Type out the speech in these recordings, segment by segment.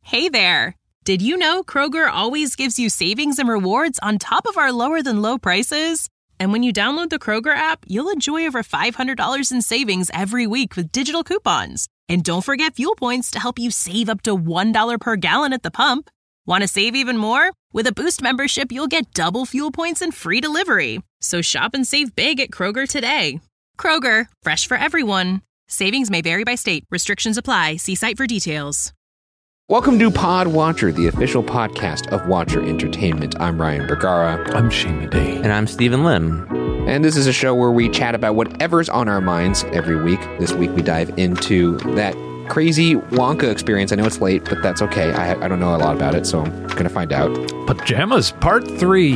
Hey there! Did you know Kroger always gives you savings and rewards on top of our lower-than-low prices? And when you download the Kroger app, you'll enjoy over $500 in savings every week with digital coupons. And don't forget fuel points to help you save up to $1 per gallon at the pump. Want to save even more? With a Boost membership, you'll get double fuel points and free delivery. So shop and save big at Kroger today. Kroger, fresh for everyone. Savings may vary by state. Restrictions apply. See site for details. Welcome to Pod Watcher, the official podcast of Watcher Entertainment. I'm Ryan Bergara. I'm Shane Day. And I'm Stephen Lim. And this is a show where we chat about whatever's on our minds every week. This week we dive into that crazy Wonka experience. I know it's late, but that's okay. I don't know a lot about it, so I'm going to find out. Pajamas Part 3.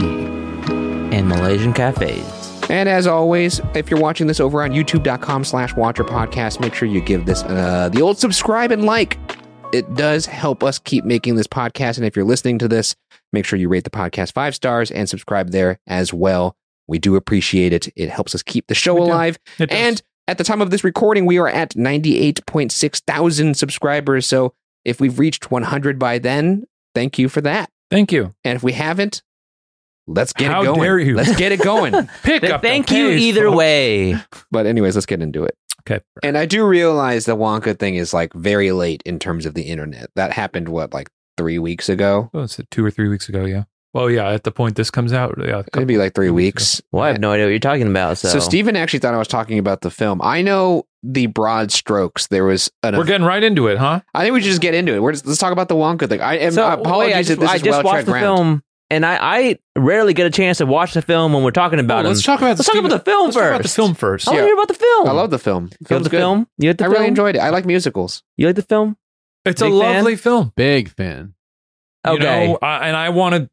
In Malaysian cafes. And as always, if you're watching this over on youtube.com/watcherpodcast, make sure you give this the old subscribe and like. It does help us keep making this podcast. And if you're listening to this, make sure you rate the podcast 5 stars and subscribe there as well. We do appreciate it. It helps us keep the show alive. And at the time of this recording, we are at 98.6 thousand subscribers. So if we've reached 100 by then, thank you for that. Thank you. And if we haven't, let's get it going. How dare you? Let's get it going. Pick up Thank the you pace, either folks. way. But anyways, let's get into it. Okay. And I do realize the Wonka thing is like very late in terms of the internet. That happened, like 3 weeks ago? Oh, it's 2 or 3 weeks ago, yeah. Well, yeah, at the point this comes out. Yeah, It'd be like 3 weeks. Well, I have no idea what you're talking about. So Stephen actually thought I was talking about the film. I know the broad strokes. There was We're getting right into it, huh? I think we should just get into it. Let's talk about the Wonka thing. Apologies if this is well tread ground. Film, and I rarely get a chance to watch the film when we're talking about it. Let's talk about the film first. Talk about the film first. I want to hear about the film. I love the film. You like the film? You like the I film? really enjoyed it. I like musicals. You like the film? It's Big a lovely fan? film. Big fan. Okay. You know, I don't want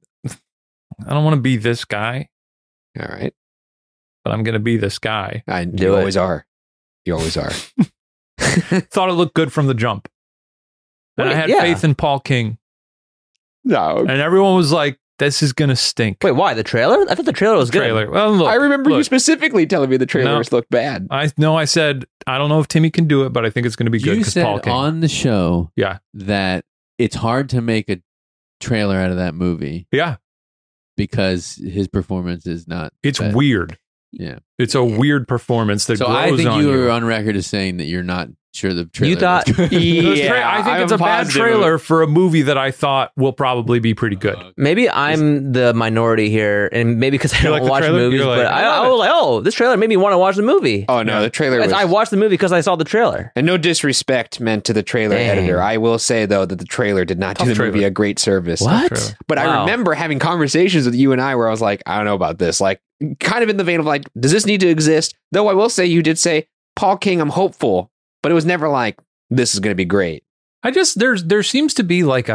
to be this guy, All right. but I'm going to be this guy. You always are. You always are. Thought it looked good from the jump. And I had Yeah. faith in Paul King. No. And everyone was like, this is going to stink. Wait, why? The trailer? I thought the trailer was good. Trailer. Well, look, I remember you look. specifically telling me the trailers look bad. I said, I don't know if Timmy can do it, but I think it's going to be good You because Paul said King. on the show Yeah. that it's hard to make a trailer out of that movie Yeah. because his performance is not. It's that- weird. Yeah. It's a weird performance that So grows I think on you you. were on record as saying that you're not sure the trailer. You thought- was good. I think it's a bad trailer for a movie that I thought will probably be pretty good. Maybe I'm the minority here, and maybe because I You don't like the watch trailer? movies, You're like, but I I love was like, oh, this trailer made me want to watch the movie. Oh, no. The trailer was... I watched the movie because I saw the trailer. And no disrespect meant to the trailer Dang. editor. I will say, though, that the trailer did not do the movie trailer. a great service. What? But I Wow. remember having conversations with you and I where I was like, I don't know about this. Like, kind of in the vein of like, does this need to exist? Though I will say, you did say, Paul King, I'm hopeful. But it was never like, this is going to be great. There seems to be like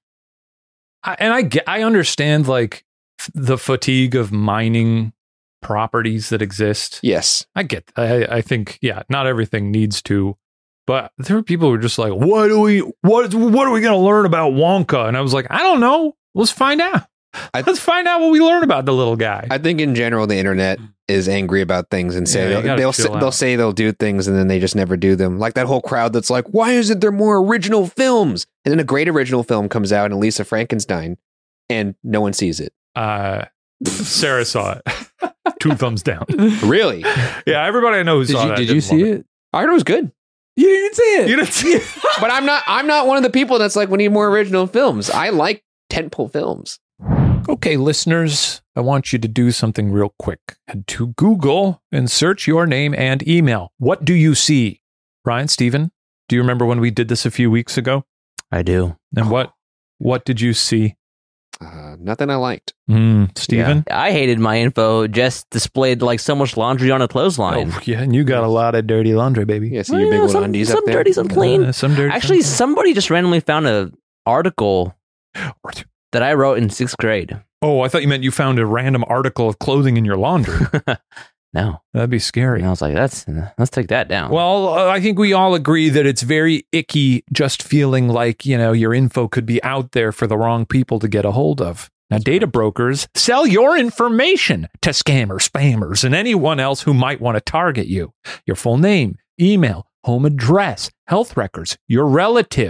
I understand like the fatigue of mining properties that exist. Yes. I think, yeah, not everything needs to, but there were people who were just like, what are we going to learn about Wonka? And I was like, I don't know. Let's find out. Let's find out what we learn about the little guy. I think in general, the internet is angry about things and say Yeah, you gotta chill they'll out. say they'll do things and then they just never do them. Like that whole crowd that's like, why isn't there more original films? And then a great original film comes out in Lisa Frankenstein and no one sees it. Sarah saw it. 2 thumbs down. Really? Yeah, everybody I know who saw that. Did you didn't see love it? I heard it was good. You didn't see it. You didn't see it? But I'm not one of the people that's like, we need more original films. I like tentpole films. Okay, listeners, I want you to do something real quick. Head to Google and search your name and email. What do you see? Ryan, Stephen, do you remember when we did this a few weeks ago? I do. And what did you see? Nothing I liked. Stephen? Yeah. I hated my info just displayed like so much laundry on a clothesline. Oh, yeah, and you got a lot of dirty laundry, baby. Yeah, see your big old undies up some there. dirty, some clean. Some dirty. Actually, somebody just randomly found an article that I wrote in 6th grade. Oh, I thought you meant you found a random article of clothing in your laundry. No. That'd be scary. And I was like, let's take that down. Well, I think we all agree that it's very icky just feeling like, your info could be out there for the wrong people to get a hold of. Now, data brokers sell your information to scammers, spammers, and anyone else who might want to target you. Your full name, email, home address, health records, your relatives,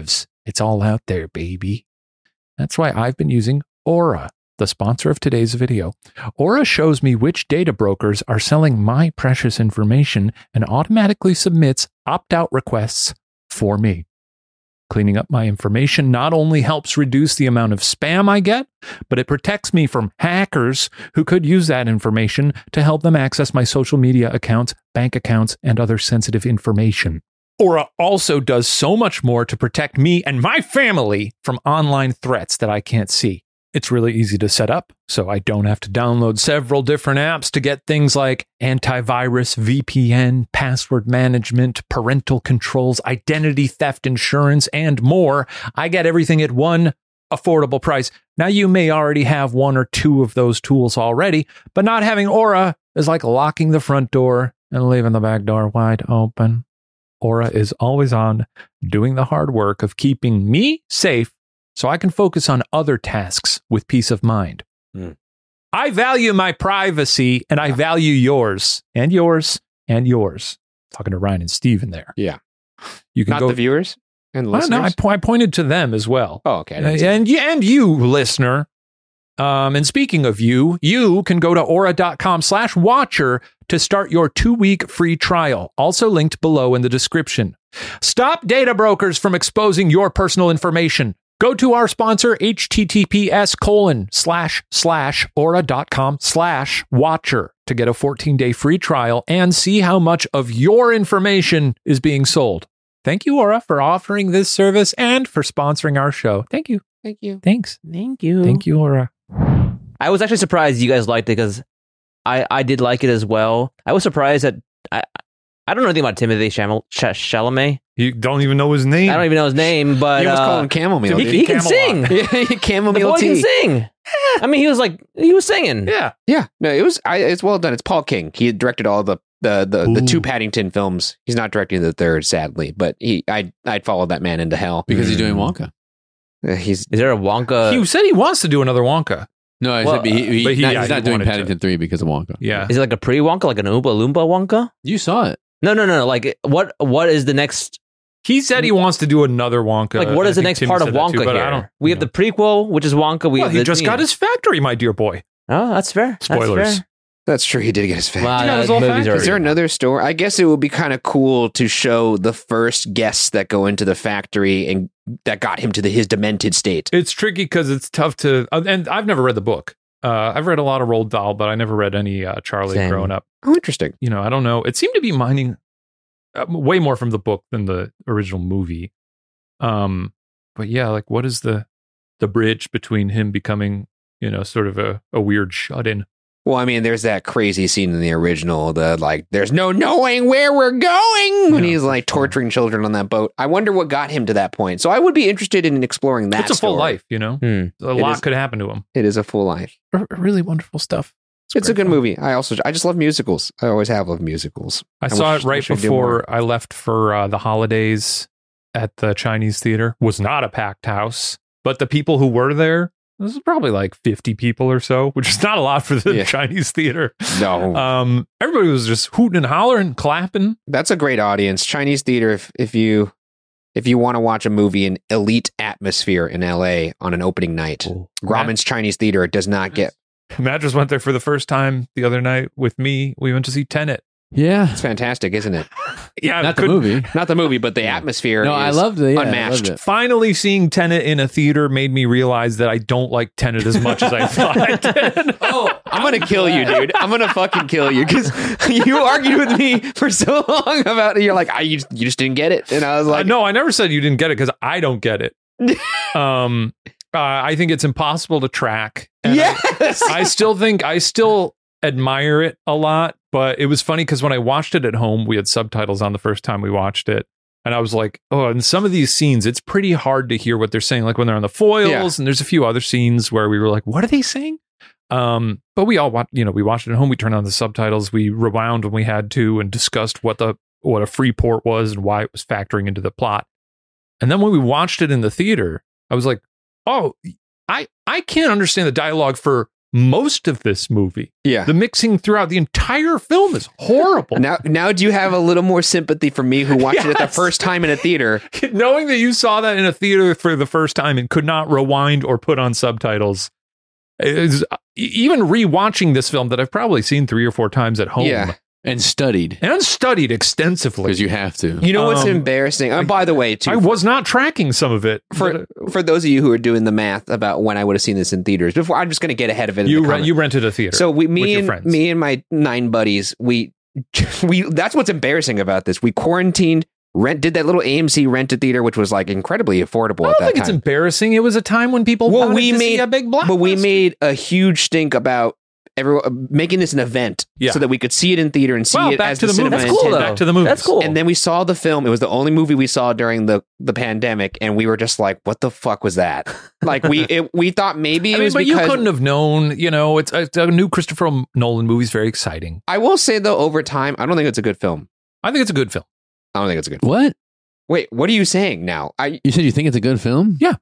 It's all out there, baby. That's why I've been using Aura, the sponsor of today's video. Aura shows me which data brokers are selling my precious information and automatically submits opt-out requests for me. Cleaning up my information not only helps reduce the amount of spam I get, but it protects me from hackers who could use that information to help them access my social media accounts, bank accounts, and other sensitive information. Aura also does so much more to protect me and my family from online threats that I can't see. It's really easy to set up, so I don't have to download several different apps to get things like antivirus, VPN, password management, parental controls, identity theft insurance, and more. I get everything at one affordable price. Now, you may already have one or two of those tools already, but not having Aura is like locking the front door and leaving the back door wide open. Aura is always on, doing the hard work of keeping me safe so I can focus on other tasks with peace of mind. I value my privacy, and I value yours, and yours, and yours. Talking to Ryan and Steven there. Yeah. You can Not go, the viewers and listeners? No, I pointed to them as well. Oh, okay. I didn't see And you, listener. And speaking of you can go to aura.com/watcher to start your 2-week free trial. Also linked below in the description. Stop data brokers from exposing your personal information. Go to our sponsor, https://aura.com/watcher to get a 14-day free trial and see how much of your information is being sold. Thank you, Aura, for offering this service and for sponsoring our show. Thank you. Thank you. Thanks. Thank you. Thank you, Aura. I was actually surprised you guys liked it because I did like it as well. I was surprised that I don't know anything about Timothée Chalamet. You don't even know his name. I don't even know his name, but You almost call him Chamomile. Timothy dude. he can Camelot. sing. Yeah, Chamomile The boy tea. can sing. I mean, he was singing. Yeah. Yeah, no, it's well done. It's Paul King. He had directed all the two Paddington films. He's not directing the third, sadly, but I'd follow that man into hell Because he's doing Wonka. He's Is there a Wonka? He said he wants to do another Wonka. No, I Well, said he's he not doing wanted Paddington 3 because of Wonka. Yeah. Is it like a pre-Wonka, like an Oompa Loompa Wonka? You saw it. No. Like what is the next? He said he wants to do another Wonka. Like what I is the think next Tim part of said that too, Wonka but I here? don't We have know. the prequel, which is Wonka. Well, he just got his factory, my dear boy. Oh, that's fair. Spoilers. That's fair. that's true. He did get his face. Wow, He got his that whole movie's factory. already Is there out. another story? I guess it would be kind of cool to show the first guests that go into the factory and that got him to his demented state. It's tricky because it's tough to, and I've never read the book. I've read a lot of Roald Dahl, but I never read any Charlie Same. growing up. Oh, interesting. You know, I don't know. It seemed to be mining way more from the book than the original movie. But yeah, like what is the bridge between him becoming, you know, sort of a weird shut-in? Well, I mean, there's that crazy scene in the original, there's no knowing where we're going when Yeah, he's like torturing children on that boat. I wonder what got him to that point. So I would be interested in exploring that. It's a full story. life, you know? A lot is. could happen to him. It is a full life. Really wonderful stuff. It's a great good fun. movie. I just love musicals. I always have loved musicals. I saw wish- it right wish we'd do more. before I left for the holidays at the Chinese theater. Was not a packed house, but the people who were there, this is probably like 50 people or so, which is not a lot for the Yeah. Chinese theater. No, Everybody was just hooting and hollering, clapping. that's a great audience. Chinese theater. If you want to watch a movie in elite atmosphere in LA on an opening night, Cool. Grauman's Chinese Theater does not get. Matt just went there for the first time the other night with me. We went to see Tenet. Yeah. It's fantastic, isn't it? Yeah, Not the couldn't- movie. Not the movie, but the atmosphere. No, I is loved it. Yeah, unmatched. I loved it. Finally seeing Tenet in a theater made me realize that I don't like Tenet as much as I thought I did. Oh, I'm gonna kill you, dude. I'm gonna fucking kill you because you argued with me for so long about it. You're like, you just didn't get it, and I was like, No, I never said you didn't get it because I don't get it. I think it's impossible to track. And yes. I still admire it a lot, but it was funny because when I watched it at home, we had subtitles on the first time we watched it. And I was like, oh, in some of these scenes, it's pretty hard to hear what they're saying. Like when they're on the foils, Yeah. and there's a few other scenes where we were like, what are they saying? But we all watched, we watched it at home. We turned on the subtitles. We rewound when we had to and discussed what a free port was and why it was factoring into the plot. And then when we watched it in the theater, I was like, oh, I can't understand the dialogue for most of this movie. Yeah. The mixing throughout the entire film is horrible. Now, do you have a little more sympathy for me who watched it the Yes. first time in a theater? Knowing that you saw that in a theater for the first time and could not rewind or put on subtitles, even rewatching this film that I've probably seen 3 or 4 times at home. Yeah. And studied. And studied extensively. Because you have to. You know what's Um, embarrassing? By the way, too, I was not tracking some of it. for those of you who are doing the math about when I would have seen this in theaters, before I'm just going to get ahead of it. You rented a theater. So with your friends. me and my 9 buddies, we that's what's embarrassing about this. We quarantined, did that little AMC rented theater, which was like incredibly affordable I at don't that think time. it's embarrassing. It was a time when people wanted to see a big blockbuster. But we made a huge stink about everyone making this an event so that we could see it in theater and see it back as to the the cinema movies. That's cool, intended. though. Back to the movies. That's cool. And then we saw the film. It was the only movie we saw during the pandemic, and we were just like, "What the fuck was that?" Like we thought maybe it was but because you couldn't have known. You know, it's a new Christopher Nolan movie is very exciting. I will say though, over time, I don't think it's a good film. I think it's a good film. I don't think it's a good film. What? Wait, what are you saying now? You said you think it's a good film? Yeah.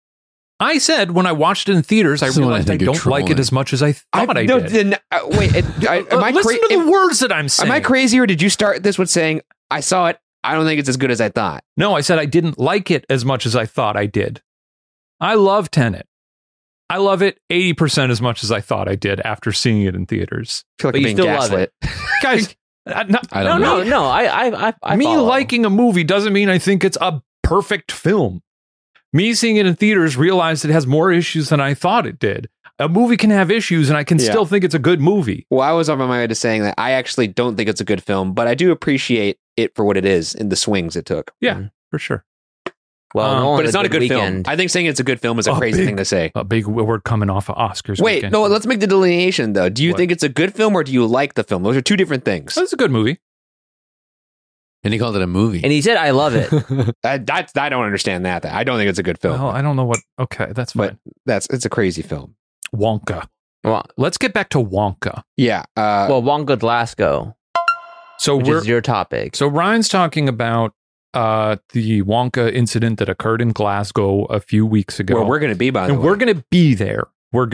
I said when I watched it in theaters, I This is when I realized I think you're don't like it trolling. as much as I thought I did. Wait, am I Listen to the words that I'm saying. Am I crazy, or did you start this with saying I saw it? I don't think it's as good as I thought. No, I said I didn't like it as much as I thought I did. I love Tenet. I love it 80% as much as I thought I did after seeing it in theaters. I feel like But I'm you being still love gaslit. Guys, I don't know. No. I me follow. liking a movie doesn't mean I think it's a perfect film. Me seeing it in theaters realized it has more issues than I thought it did. A movie can have issues and I can still think it's a good movie. Well, I was on my way to saying that I actually don't think it's a good film, but I do appreciate it for what it is and the swings it took. Yeah, for sure. Well, But it's not a good weekend. film. I think saying it's a good film is a crazy thing to say. A big word coming off of Oscars. Wait, weekend. no, let's make the delineation though. Do you What? think it's a good film or do you like the film? Those are two different things. It's a good movie. And he called it a movie. And he said, "I love it." I don't understand that. I don't think it's a good film. Well, I don't know what. Okay, that's fine. But it's a crazy film. Wonka. Well, Let's get back to Wonka. Yeah. Wonka Glasgow, So which is your topic. So Ryan's talking about the Wonka incident that occurred in Glasgow a few weeks ago. where we're going to be, by the and way. we're going to be there. We're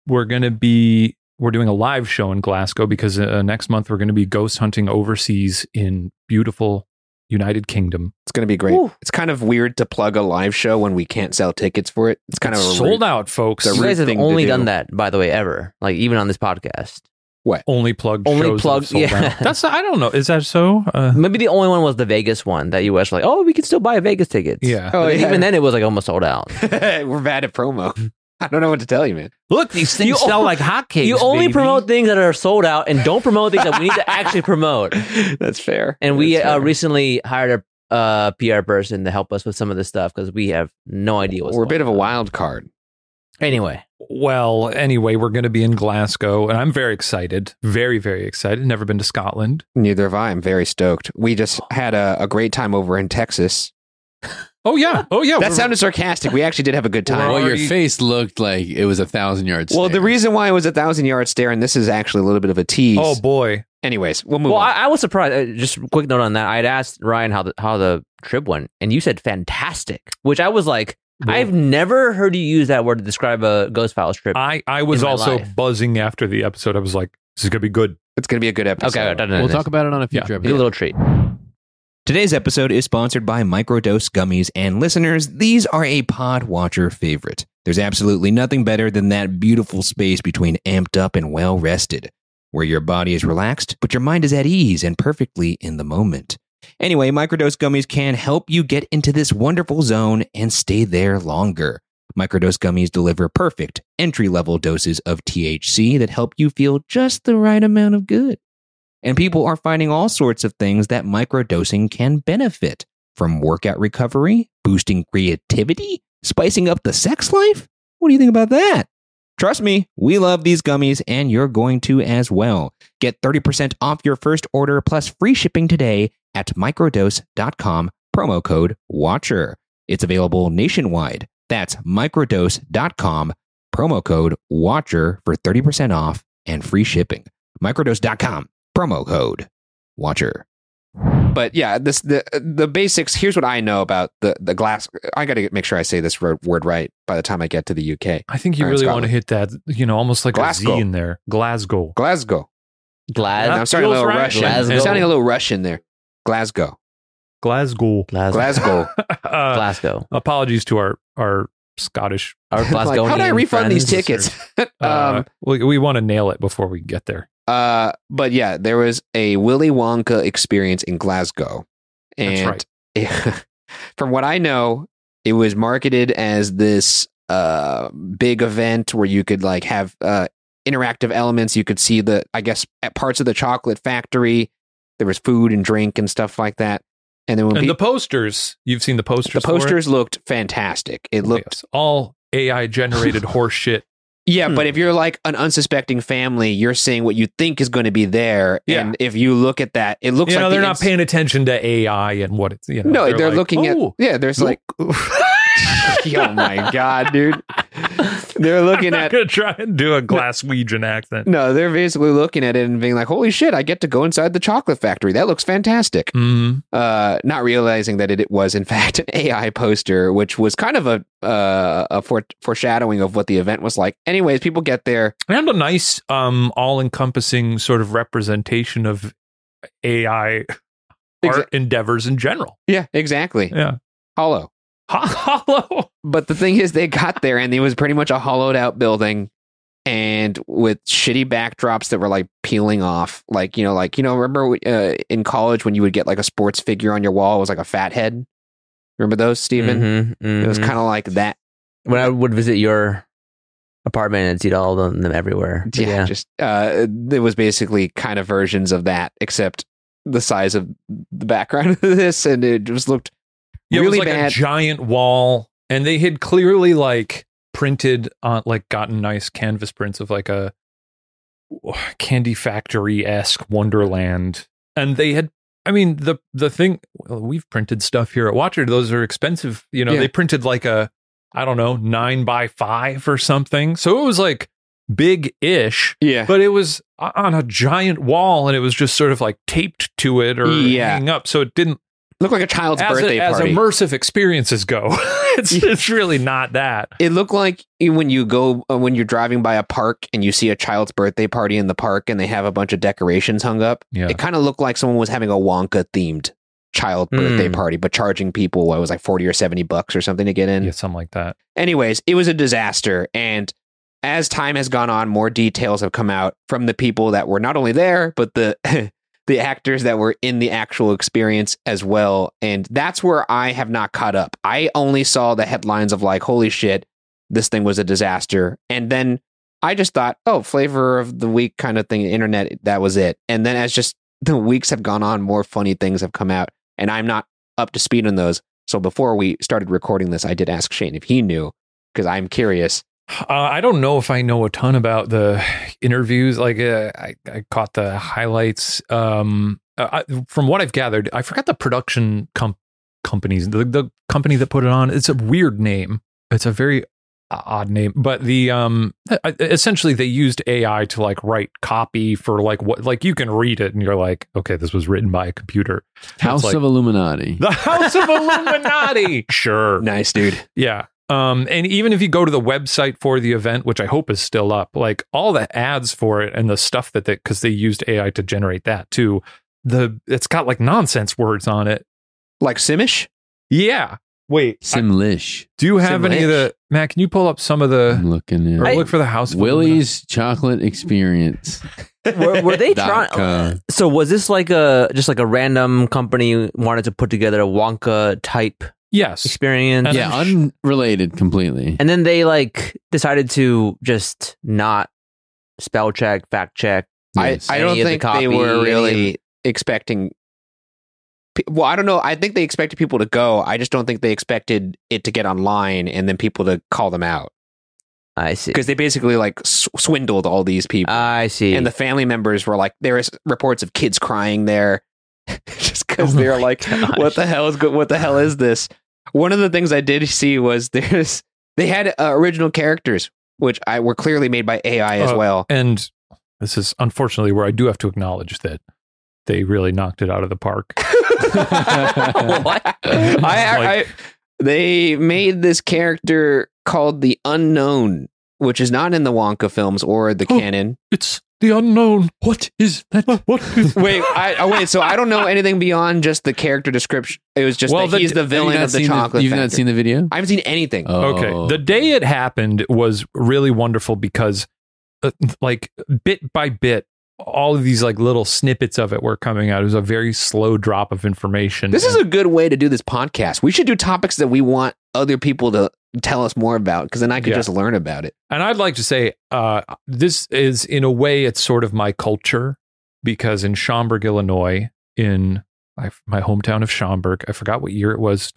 doing a live show in Glasgow because next month we're going to be ghost hunting overseas in beautiful United Kingdom. It's going to be great. Ooh. It's kind of weird to plug a live show when we can't sell tickets for it. It's kind of a Sold out, folks. it's a You guys have thing to only do. done that, by the way, ever. Like even on this podcast. Only plugged Only shows that plugged- have sold yeah. out. That's I don't know. Is that so? Maybe the only one was the Vegas one that you watched. Like, oh, we can still buy Vegas tickets. Yeah. Oh, But yeah. even then, it was like almost sold out. We're bad at promo. I don't know what to tell you, man. Look, these things You sell o- like hotcakes. You only baby. promote things that are sold out, and don't promote things that we need to actually promote. That's fair. And we That's fair. recently hired a PR person to help us with some of this stuff because we have no idea what's We're a bit going of a on. wild card. Anyway, Well, anyway, we're going to be in Glasgow, and I'm very excited. Very, very excited. Never been to Scotland. Neither have I. I'm very stoked. We just had a great time over in Texas. Oh yeah. Oh yeah. That sounded sarcastic. We actually did have a good time. We're Well, your already- face looked like it was 1,000 yards. Well, the reason why it was 1,000-yard stare, and this is actually a little bit of a tease. Oh boy. Anyways, we'll move well, on. I was surprised. Just a quick note on that. I'd asked Ryan how the trip went, and you said fantastic, which I was like, Well- I've never heard you use that word to describe a Ghost Files trip. I was in my also life. buzzing after the episode. I was like, this is going to be good. It's going to be a good episode. Okay, done. We'll talk about it on a future Yeah. a episode. little treat. Today's episode is sponsored by Microdose Gummies, and listeners, these are a Pod Watcher favorite. There's absolutely nothing better than that beautiful space between amped up and well rested, where your body is relaxed, but your mind is at ease and perfectly in the moment. Anyway, Microdose Gummies can help you get into this wonderful zone and stay there longer. Microdose Gummies deliver perfect entry-level doses of THC that help you feel just the right amount of good. And people are finding all sorts of things that microdosing can benefit, from workout recovery, boosting creativity, spicing up the sex life. What do you think about that? Trust me, we love these gummies and you're going to as well. Get 30% off your first order plus free shipping today at microdose.com, promo code WATCHER. It's available nationwide. That's microdose.com, promo code WATCHER for 30% off and free shipping. Microdose.com. Promo code WATCHER. But yeah, the basics. Here's what I know about the glass. I got to make sure I say this word right by the time I get to the UK. I think you Or really want to Scotland. hit that, almost like Glasgow. a Z in there. Glasgow. Glasgow. Glad. I'm starting a feels little right. Russian. Glasgow. I'm sounding a little Russian there. Glasgow. Glasgow. Glasgow. Glasgow. Apologies to our Scottish. Our Like, how do I Glasgowian refund these friends. tickets? We want to nail it before we get there. But yeah, there was a Willy Wonka experience in Glasgow. And That's from what I know, it was marketed as this big event where you could like have interactive elements. You could see at parts of the chocolate factory. There was food and drink and stuff like that. And then And the posters, you've seen the posters. the for it? posters looked fantastic. It looked Yes, all AI generated horse shit. Yeah, but if you're like an unsuspecting family, you're seeing what you think is going to be there. Yeah. And if you look at that, it looks like they're not paying attention to AI and what it's. No, they're like, looking at. "Oh, Yeah, there's like. Oh my god, dude! They're looking I'm at. gonna try and do a Glaswegian accent. No, they're basically looking at it and being like, "Holy shit! I get to go inside the chocolate factory. That looks fantastic." Mhm. Not realizing that it was in fact an AI poster, which was kind of a foreshadowing of what the event was like. Anyways, people get there. And a nice, all-encompassing sort of representation of AI art endeavors in general. Yeah, exactly. Yeah, Hollow. hollow. But the thing is, they got there and it was pretty much a hollowed out building, and with shitty backdrops that were like peeling off. Remember in college when you would get like a sports figure on your wall, it was like a fat head. Remember those, Steven? It was kind of like that. When I would visit your apartment and see all of them everywhere. But Yeah, just it was basically kind of versions of that, except the size of the background of this, and it just looked really it was like bad. a giant wall, and they had clearly like printed on, like gotten nice canvas prints of like a candy factory-esque Wonderland, and they had. I mean, the thing, we've printed stuff here at Watcher. Those are expensive. They printed like a, I don't know, 9x5 or something. So it was like big-ish. Yeah. But it was on a giant wall, and it was just sort of like taped to it or hanging up. So it didn't look like a child's birthday as party. immersive experiences go. It's really not that. It looked like when you're driving by a park and you see a child's birthday party in the park and they have a bunch of decorations hung up. Yeah. It kind of looked like someone was having a Wonka themed child birthday party, but charging people, what it was like $40 or $70 or something to get in. Yeah, something like that. Anyways, it was a disaster. And as time has gone on, more details have come out from the people that were not only there, but the the actors that were in the actual experience as well. And that's where I have not caught up. I only saw the headlines of like, holy shit, this thing was a disaster. And then I just thought, oh, flavor of the week kind of thing, internet, that was it. And then as just the weeks have gone on, more funny things have come out, and I'm not up to speed on those. So before we started recording this, I did ask Shane if he knew, because I'm curious. I don't know if I know a ton about the interviews. Like I caught the highlights. From what I've gathered, I forgot the production companies. The company that put it on. It's a weird name. It's a very odd name. But the essentially they used AI to like write copy for like what, like you can read it and you're like, okay, this was written by a computer. House of Illuminati. The House of Illuminati. Sure. Nice, dude. Yeah. And even if you go to the website for the event, which I hope is still up, like all the ads for it and the stuff because they used AI to generate that too. It's got like nonsense words on it. Like Simish? Yeah. Wait. Simlish. Do you have any of the, Matt, can you pull up some of the, I'm looking or at look for the House of Willie's Chocolate Experience. Were they .com. trying? So was this like just like a random company wanted to put together a Wonka type Yes. experience? And Yeah, unrelated completely. And then they like decided to just not spell check, fact check. Yes. I don't Any of the think copy, they were any really expecting. Well, I don't know. I think they expected people to go. I just don't think they expected it to get online and then people to call them out, I see. because they basically like swindled all these people. I see. And the family members were like, there is reports of kids crying there, just because Oh they're my like, gosh. what the hell is what the hell is this? One of the things I did see was they had original characters, which were clearly made by AI as well. And this is unfortunately where I do have to acknowledge that they really knocked it out of the park. What? They made this character called the Unknown, which is not in the Wonka films or the canon. It's the unknown. What is that? What is Wait, so I don't know anything beyond just the character description. It was just that he's the villain of the chocolate You've not factory. seen the video? I haven't seen anything. Okay. The day it happened was really wonderful because, like, bit by bit, all of these like little snippets of it were coming out. It was a very slow drop of information. This is a good way to do this podcast. We should do topics that we want other people to tell us more about, because then I could just learn about it. And I'd like to say, this is, in a way, it's sort of my culture, because in Schaumburg, Illinois, in my hometown of Schaumburg, I forgot what year it was,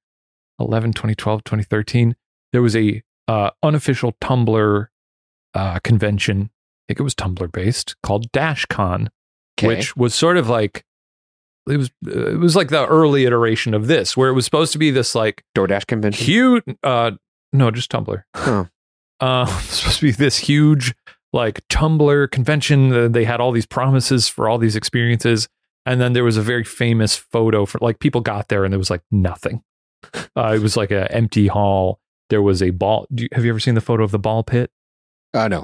2011, 2012, 2013, there was a unofficial Tumblr convention, I think it was Tumblr based, called DashCon, which was sort of like, it was like the early iteration of this, where it was supposed to be this like DoorDash convention. Huge, no, just Tumblr. Huh. It's supposed to be this huge like Tumblr convention. They had all these promises for all these experiences, and then there was a very famous photo for like people got there and there was like nothing. It was like an empty hall. There was a ball. Have you ever seen the photo of the ball pit? No.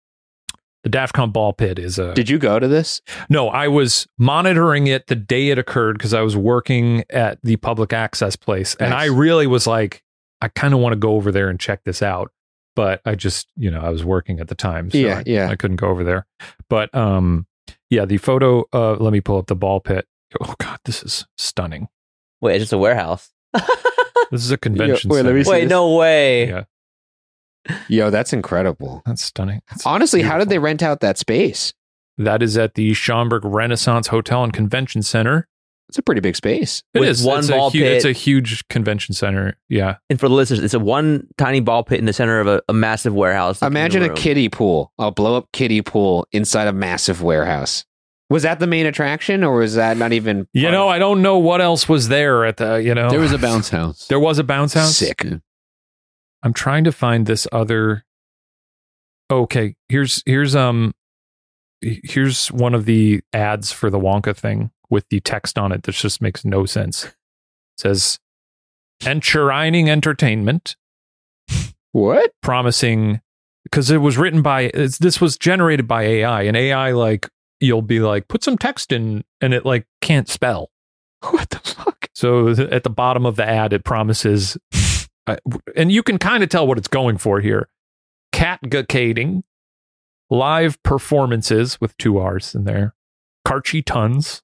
The DAFCON ball pit is a... Did you go to this? No, I was monitoring it the day it occurred because I was working at the public access place. And I really was like, I kind of want to go over there and check this out. But I just, I was working at the time. So I couldn't go over there. But the photo, let me pull up the ball pit. Oh God, this is stunning. Wait, it's just a warehouse. This is a convention center. Wait, no way. Yeah. Yo, that's incredible. That's stunning. Honestly, how did they rent out that space? That is at the Schaumburg Renaissance Hotel and Convention Center. It's a pretty big space. It With is. one ball pit. It's a huge convention center. Yeah. And for the listeners, it's a one tiny ball pit in the center of a massive warehouse. Imagine a kiddie pool. I'll blow up kiddie pool inside a massive warehouse. Was that the main attraction, or was that not even? I don't know what else was there at the, There was a bounce house. There was a bounce house? Sick. Yeah. I'm trying to find this other. Okay, here's one of the ads for the Wonka thing with the text on it that just makes no sense. It says, "Enshrining Entertainment." What? Promising, because it was written by. This was generated by AI, and AI like you'll be like put some text in, and it like can't spell. What the fuck? So at the bottom of the ad, it promises. And you can kind of tell what it's going for here. Catgacading, live performances with 2 R's in there, Karchi Tons,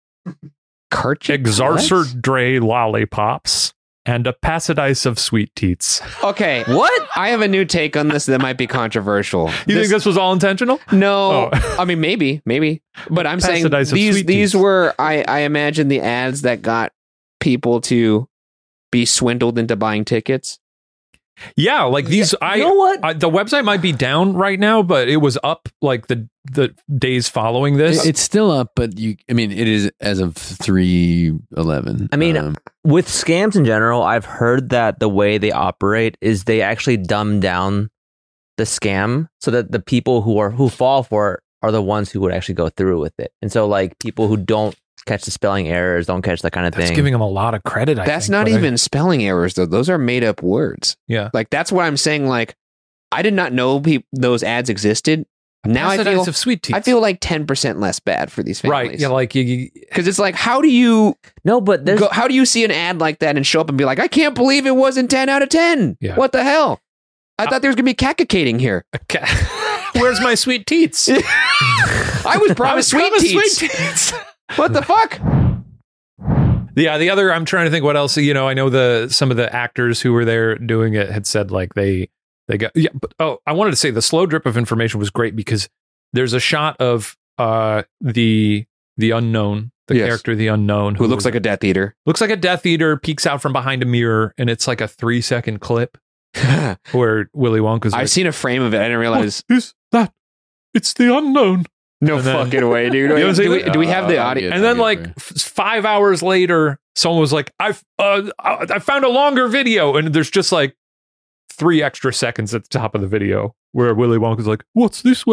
Exarcer Dre lollipops, and a paradise of sweet teats. Okay. What? I have a new take on this that might be controversial. You think this was all intentional? No. Oh. I mean, maybe. But I'm saying Paradise of sweet these teats. were, I imagine, the ads that got people to be swindled into buying tickets. Yeah, like these. You know what? The website might be down right now, but it was up like the days following this. It's still up, but it is as of 3/11. I mean, with scams in general, I've heard that the way they operate is they actually dumb down the scam so that the people who fall for it are the ones who would actually go through with it. And so, like, people who don't catch the spelling errors, don't catch that kind of That's thing. giving them a lot of credit. That's not even spelling errors, though. Those are made up words. Yeah. Like, that's what I'm saying. Like, I did not know those ads existed. Now Paradise of sweet teats. I feel like 10% less bad for these families. Right. Yeah. Like because it's like, how do you how do you see an ad like that and show up and be like, I can't believe it wasn't 10 out of 10. Yeah. What the hell? I thought there was gonna be cacacating here. Where's my sweet teats? I was promised sweet teats. What the fuck? Yeah, the other, I'm trying to think what else. I know some of the actors who were there doing it had said like they got, yeah, but I wanted to say the slow drip of information was great because there's a shot of the unknown, character, the unknown, who looks like a Death Eater. Looks like a Death Eater, peeks out from behind a mirror, and it's like a 3-second clip where Willy Wonka's I've seen a frame of it. I didn't realize. What is that? It's the unknown. No fucking way, dude. Do we have the audio? And then, like 5 hours later, someone was like, I found a longer video, and there's just like 3 extra seconds at the top of the video where Willy Wonka's like, "What's this way?"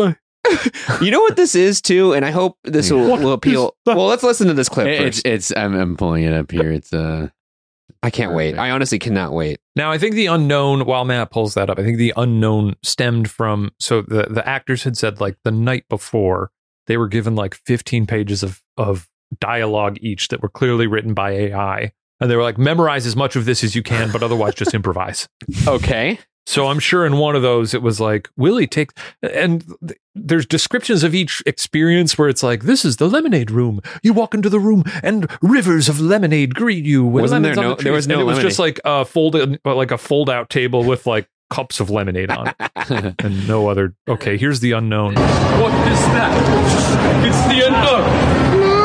You know what this is too, and I hope this will appeal. Well, let's listen to this clip first. I'm pulling it up here. It's I can't wait. I honestly cannot wait. Now, I think the unknown, while Matt pulls that up, I think the unknown stemmed from, so the actors had said like the night before they were given like 15 pages of dialogue each that were clearly written by AI. And they were like, memorize as much of this as you can, but otherwise just improvise. Okay. So I'm sure in one of those, it was like, Willie takes, and there's descriptions of each experience where it's like, this is the lemonade room. You walk into the room and rivers of lemonade greet you. With Wasn't lemons there on no- the there was trees. no And it was lemonade. just like a fold out table with like cups of lemonade on it and no other. Okay, here's the unknown. What is that? It's the unknown.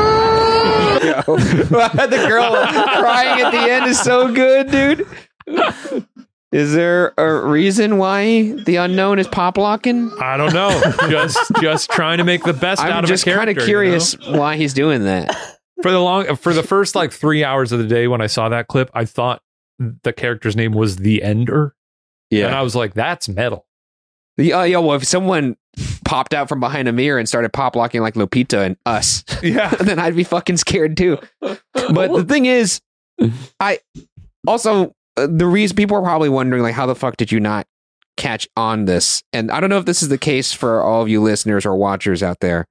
The girl crying at the end is so good, dude. Is there a reason why the unknown is pop locking? I don't know. just trying to make the best out I'm of just a character. kind of curious why he's doing that. For the first like 3 hours of the day when I saw that clip, I thought the character's name was The Ender. And I was like, that's metal. Yeah, well, if someone popped out from behind a mirror and started pop locking like Lupita and Us, then I'd be fucking scared too. But the thing is, the reason people are probably wondering, like, how the fuck did you not catch on this? And I don't know if this is the case for all of you listeners or watchers out there.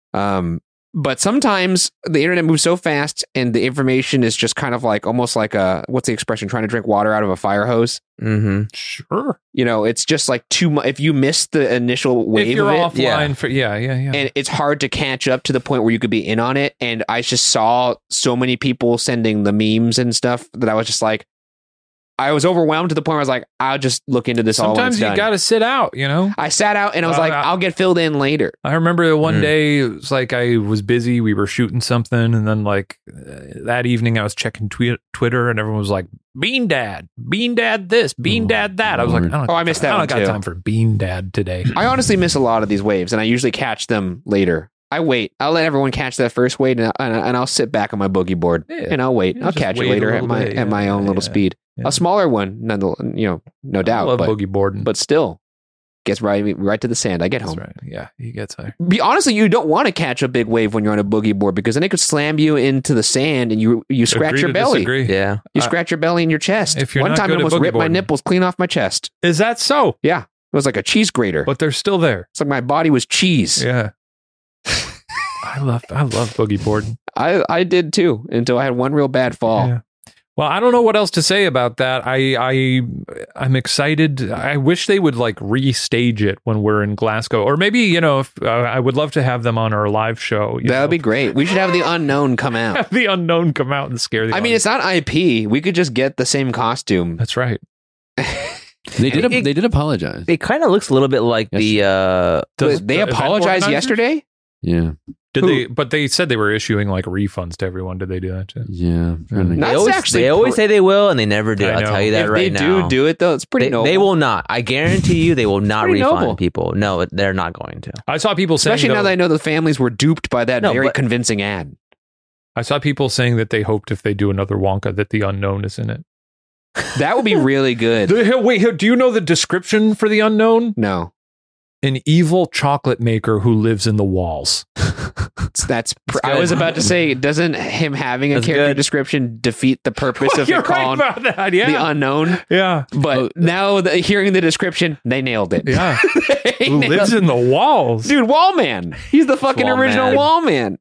But sometimes the internet moves so fast and the information is just kind of like almost like what's the expression? Trying to drink water out of a fire hose. Mm-hmm. Sure. You know, it's just like too much. If you miss the initial wave If you're of it, offline for and it's hard to catch up to the point where you could be in on it. And I just saw so many people sending the memes and stuff that I was just like, I was overwhelmed to the point where I was like, I'll just look into this all when Sometimes it's you done. got to sit out, you know? I sat out and I was like, I'll get filled in later. I remember one day, it was like I was busy, we were shooting something, and then like that evening I was checking Twitter and everyone was like, Bean Dad this, Bean Dad that. I was like, I missed that I one don't got too. time for Bean Dad today. I honestly miss a lot of these waves and I usually catch them later. I wait. I'll let everyone catch that first wave and I'll sit back on my boogie board and I'll wait. I'll just catch it wait a later little bit. at my own little speed. Yeah. A smaller one, no doubt. I love but, boogie boarding. but still, gets right to the sand. I get That's home. right. Yeah, he gets there. Honestly, you don't want to catch a big wave when you're on a boogie board because then it could slam you into the sand and you scratch Agree your to belly. disagree. Yeah. You scratch your belly and your chest. If you're One not time, good it at almost boogie ripped my boarding. nipples clean off my chest. Is that so? Yeah, it was like a cheese grater. But they're still there. It's like my body was cheese. Yeah. I love boogie boarding. I did too until I had one real bad fall. Yeah. Well, I don't know what else to say about that. I'm excited. I wish they would like restage it when we're in Glasgow, or maybe if I would love to have them on our live show. That would be great. We should have the unknown come out. Have the unknown come out and scare the. I mean, it's not IP. We could just get the same costume. That's right. They did apologize. It kind of looks a little bit like Does They the event apologized organizers? yesterday? Yeah. Did they? But they said they were issuing like refunds to everyone. Did they do that too? Yeah. That's They always say they will, and they never do. I I'll know. tell you that If right they now. do it though, it's pretty noble. They will not. I guarantee you, they will not Pretty refund noble. people. No, they're not going to. I saw people saying, Especially now that I know the families were duped by that No, very but- convincing ad. I saw people saying that they hoped if they do another Wonka that the unknown is in it. That would be really good. Wait, do you know the description for the unknown? No, An evil chocolate maker who lives in the walls. I was about to say, doesn't him having a That's character good. description defeat the purpose of You're it right called about that. Yeah. the unknown? Yeah. But now hearing the description, they nailed it. Yeah. They Who nailed lives in the walls. Dude, Wallman. He's the fucking Wallman. original Wallman.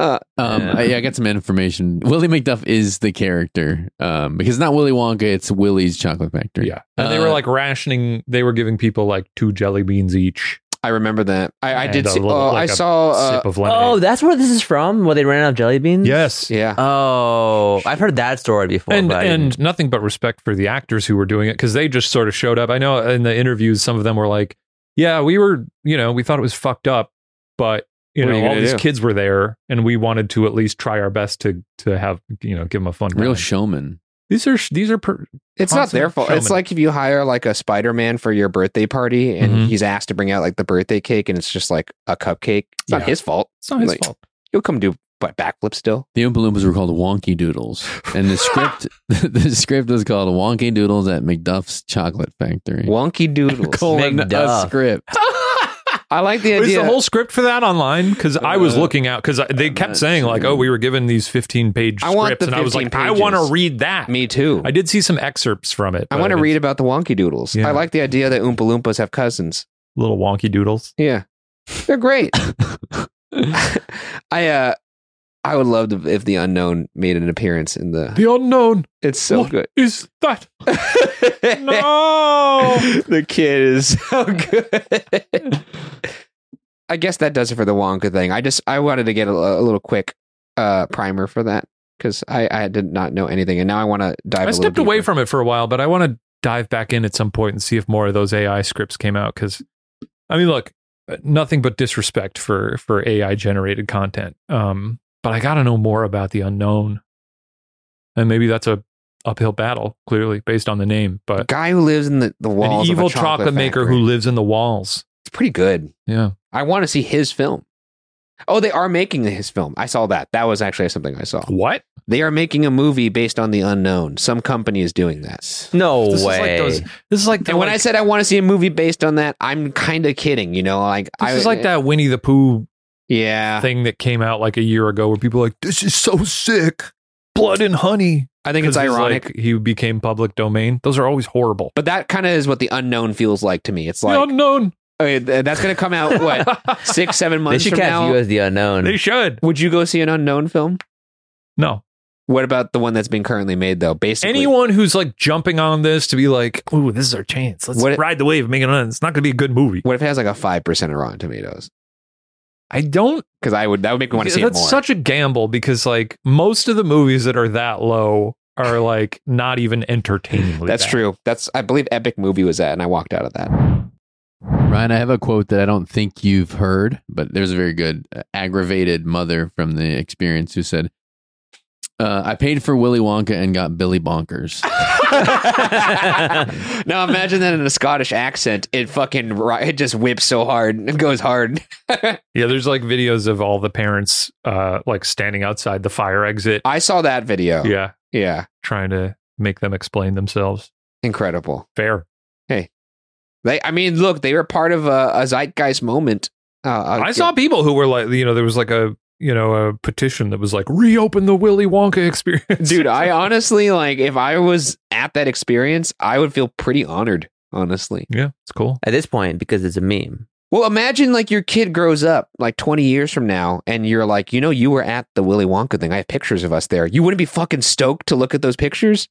I got some information. Willie McDuff is the character because it's not Willy Wonka, it's Willy's Chocolate Factory. Yeah. And they were like rationing, they were giving people like 2 jelly beans each. I remember that. I and did a see. little, like I a saw. sip of lemonade. Oh, that's where this is from. Where they ran out of jelly beans. Yes. Yeah. Oh, I've heard that story before. And but I didn't- nothing but respect for the actors who were doing it because they just sort of showed up. I know in the interviews, some of them were like, yeah, we were, we thought it was fucked up, but What are you all gonna these do? kids were there and we wanted to at least try our best to have, give them a fun Real time. showman. These are It's not their fault. It's showman. like if you hire like a Spider-Man for your birthday party and Mhm. he's asked to bring out like the birthday cake and it's just like a cupcake. It's not Yeah. his fault. It's not his Like, fault. He'll come do backflip still. The Oompa Loompas were called Wonky Doodles, and the script was called Wonky Doodles at McDuff's Chocolate Factory. Wonky doodles. Colon, a McDuff. script. I like the Is idea. the whole script for that online? Because I was looking out because they kept saying like, "Oh, we were given these 15-page I want scripts," the and I was 15 like, "I want to pages. read that." Me too. I did see some excerpts from it. I but want to didn't- read about the Wonky Doodles. Yeah. I like the idea that Oompa Loompas have cousins. little wonky doodles. Yeah, they're great. I would love to, if the Unknown made an appearance in the. The unknown. It's so What good. is that? No. The kid is so good. I guess that does it for the Wonka thing. I wanted to get a little quick primer for that because I did not know anything, and now I want to dive. I stepped away from it for a while, but I want to dive back in at some point and see if more of those AI scripts came out. Because, I mean, look, nothing but disrespect for AI generated content. But I got to know more about the unknown, and maybe that's a uphill battle. Clearly, based on the name, but guy who lives in the an walls. evil of a chocolate maker factory. who lives in the walls. It's pretty good. Yeah, I want to see his film. Oh, they are making his film. I saw that. That was actually something I saw. what? They are making a movie based on the unknown. Some company is doing that. No This way. This is like the, And when I said I want to see a movie based on that, I'm kind of kidding. You know, like this is like that Winnie the Pooh Yeah, thing that came out like a year ago, where people are like, "This is so sick, blood and honey." I think it's 'Cause ironic. like, he became public domain. Those are always horrible. But that kind of is what the unknown feels like to me. It's The like unknown. okay, that's going to come out what 6-7 They months should from cast now. you as the unknown. They should. Would you go see an unknown film? No. What about the one that's being currently made though? Basically, Anyone who's like jumping on this to be like, "Ooh, this is our chance. Let's What- ride the wave, make it on." It's not going to be a good movie. What if it has like a 5% of Rotten Tomatoes? I don't. Because that would make me want to see it That's more. such a gamble because like most of the movies that are that low are like not even entertainingly. That's bad. true. I believe Epic Movie was that, and I walked out of that. Ryan, I have a quote that I don't think you've heard, but there's a very good aggravated mother from The Experience who said, I paid for Willy Wonka and got Billy Bonkers. Now imagine that in a Scottish accent, it just whips so hard and goes hard. Yeah, there's like videos of all the parents like standing outside the fire exit. I saw that video. Yeah, Yeah. trying to make them explain themselves. Incredible. Fair. Look, they were part of a zeitgeist moment. I saw people who were like, there was like a petition that was like, reopen the Willy Wonka experience. Dude, I honestly, like, if I was at that experience, I would feel pretty honored, honestly. Yeah, it's cool. At this point, because it's a meme. Well, imagine like your kid grows up like 20 years from now and you're like, you were at the Willy Wonka thing. I have pictures of us there. You wouldn't be fucking stoked to look at those pictures?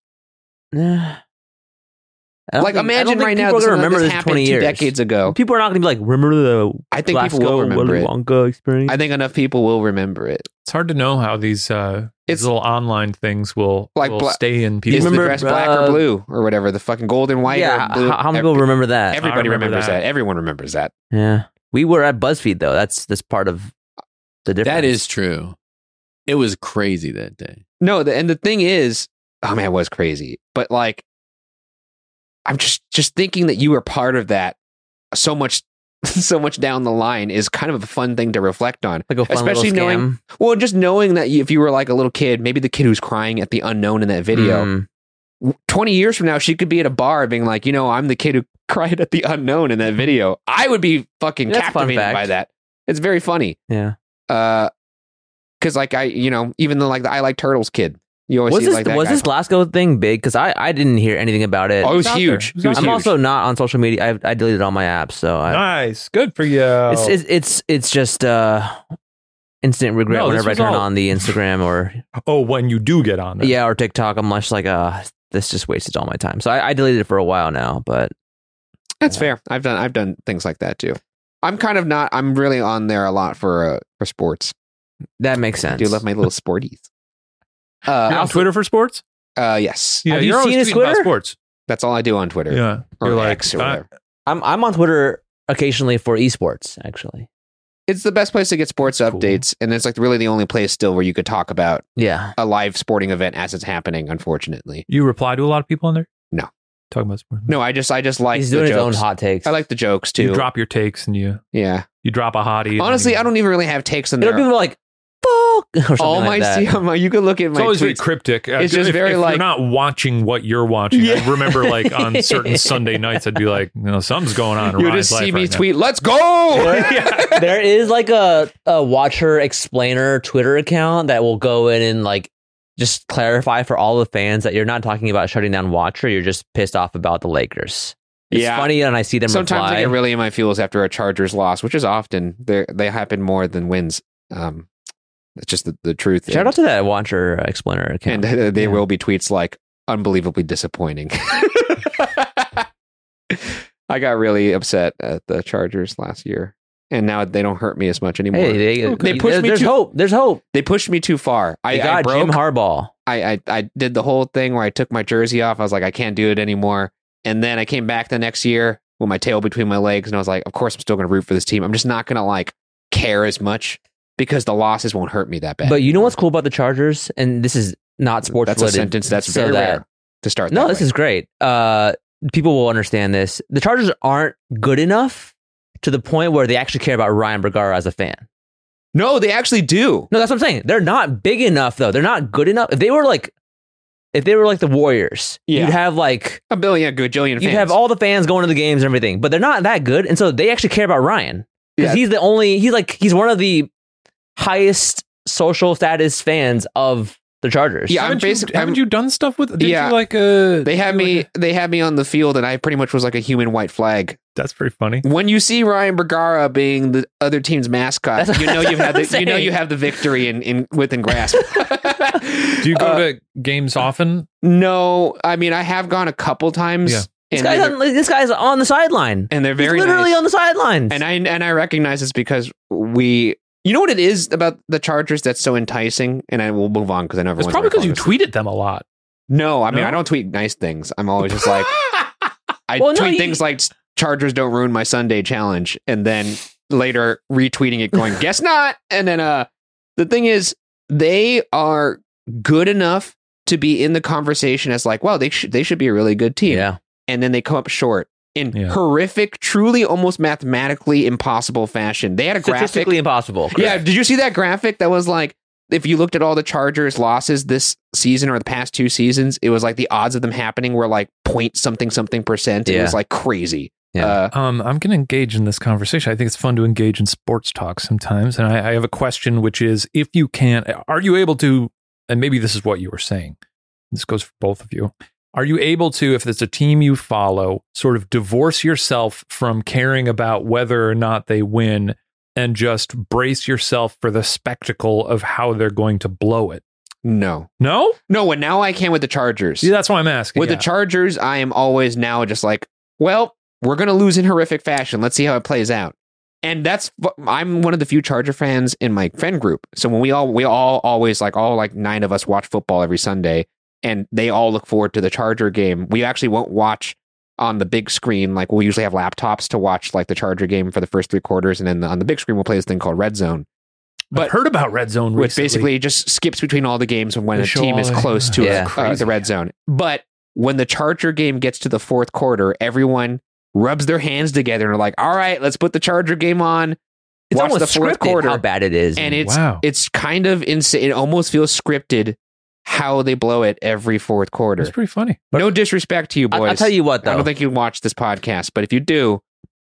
Like, imagine right now people are this gonna remember this happened 20 2 years. decades ago. People are not going to be like, remember the I think people Glasgow will remember Willy it. Wonka experience? I think enough people will remember it. It's hard to know how these little online things will stay in Is people's the remember, dress black or blue or whatever? The fucking gold and white yeah, or blue? how many people remember that? Everybody I remember remembers that. that. Everyone remembers that. Yeah. We were at BuzzFeed, though. That's part of the difference. That is true. It was crazy that day. No, and the thing is, oh man, it was crazy. But like, I'm just thinking that you were part of that so much down the line is kind of a fun thing to reflect on. like a fun especially little knowing, scam. well, just knowing that if you were like a little kid, maybe the kid who's crying at the unknown in that video, Mm. 20 years from now, she could be at a bar being like, I'm the kid who cried at the unknown in that video. I would be fucking That's a fun captivated fact. by that. It's very funny. Yeah. Because like even though like the I Like Turtles kid, you always see like that Was guy. this Glasgow thing big? Because I didn't hear anything about it. Oh, it was out huge. there. It was I'm huge. also not on social media. I deleted all my apps, so Nice. Good for you. it's just instant regret No, this whenever I was turn all- on the Instagram or when you do get on there. or TikTok. I'm just like, this just wasted all my time. So I deleted it for a while now, but That's fair. I've done things like that too. I'm kind of not. I'm really on there a lot for sports. that makes I sense. do love my little sporties. You're on Twitter for sports? Yes. Yeah, Have you you're always seen his tweeting about Twitter? sports. That's all I do on Twitter. Yeah. Or You're X or whatever. I'm on Twitter occasionally for esports, actually. It's the best place to get sports That's cool. updates, and it's like really the only place still where you could talk about Yeah. a live sporting event as it's happening. Unfortunately, You reply to a lot of people on there? No. Talking about sports. no. I just like He's the doing his own jokes. hot takes. I like the jokes too. You drop your takes and you Yeah. drop a hottie. and Honestly, then I don't even really have takes in You know, there. people are like, or something All like my that. you can look at my It's always very tweets. cryptic. It's just if very like you're not watching what you're watching. Yeah. I remember like on certain Sunday nights, I'd be like, something's going on. in you Ryan's just see life me right now. tweet, "Let's go!" There is like a Watcher Explainer Twitter account that will go in and like just clarify for all the fans that you're not talking about shutting down Watcher. You're just pissed off about the Lakers. It's funny, and I see them Sometimes reply. I get really in my feels after a Chargers loss, which is often they happen more than wins. It's just the truth. Shout out to that Watcher Explainer account. And there will be tweets like unbelievably disappointing. I got really upset at the Chargers last year, and now they don't hurt me as much anymore. Hey, They pushed me There's too- hope. There's hope. They pushed me too far. I I got broke. Jim Harbaugh. I did the whole thing where I took my jersey off. I was like, I can't do it anymore. And then I came back the next year with my tail between my legs, and I was like, of course I'm still going to root for this team. I'm just not going to like care as much because the losses won't hurt me that bad. But you know what's cool about the Chargers? And this is not sports That's a related. sentence that's so very that- rare to start. No, that this way. is great. People will understand this. The Chargers aren't good enough to the point where they actually care about Ryan Bergara as a fan. No, they actually do. No, that's what I'm saying. They're not big enough though. They're not good enough. If they were like the Warriors, Yeah. you'd have like A gajillion fans. you'd have all the fans going to the games and everything. But they're not that good, and so they actually care about Ryan because Yeah. he's one of the highest social status fans of the Chargers. Yeah, Haven't you done stuff with? Didn't Yeah. you like They had me on the field, and I pretty much was like a human white flag. That's pretty funny. When you see Ryan Bergara being the other team's mascot, That's you know you've had what I'm you saying. have the victory within grasp. Do you go to games often? No, I mean I have gone a couple times. Yeah. This guy's on the sideline. and they're He's very literally nice. on the sidelines. And I recognize this because you know what it is about the Chargers that's so enticing, and I will move on because I know It's everyone's probably gonna because you call this. tweeted them a lot. No, I mean No? I don't tweet nice things. I'm always just like I Well, no, tweet you- things like Chargers don't ruin my Sunday challenge, and then later retweeting it going guess not. And then the thing is they are good enough to be in the conversation as like, well, they should be a really good team. yeah. And then they come up short in Yeah. horrific, truly almost mathematically impossible fashion. They had a graphic. Statistically impossible. Yeah, did you see that graphic that was like, if you looked at all the Chargers losses this season or the past two seasons, it was like the odds of them happening were like point something percent. It Yeah. was like crazy. Yeah. I'm going to engage in this conversation. I think it's fun to engage in sports talk sometimes. And I have a question, which is, if you can, are you able to, and maybe this is what you were saying, this goes for both of you. Are you able to, if it's a team you follow, sort of divorce yourself from caring about whether or not they win and just brace yourself for the spectacle of how they're going to blow it? No. No? No, and now I can with the Chargers. See, that's why I'm asking. With the Chargers, I am always now just like, well, we're going to lose in horrific fashion. Let's see how it plays out. And I'm one of the few Charger fans in my friend group. So when we all always like all like 9 of us watch football every Sunday, and they all look forward to the Charger game. We actually won't watch on the big screen. Like we'll usually have laptops to watch like the Charger game for the first 3 quarters. And then on the big screen, we'll play this thing called Red Zone. I've heard about Red Zone recently. Which basically just skips between all the games when They a show team all is the- close to Yeah. the red zone. But when the Charger game gets to the 4th quarter, everyone rubs their hands together and are like, all right, let's put the Charger game on. It's watch almost the 4th scripted quarter. how bad it is. And Wow. it's kind of insane. It almost feels scripted how they blow it every 4th quarter. It's pretty funny. No disrespect to you boys. I'll tell you what, though. I don't think you watch this podcast, but if you do,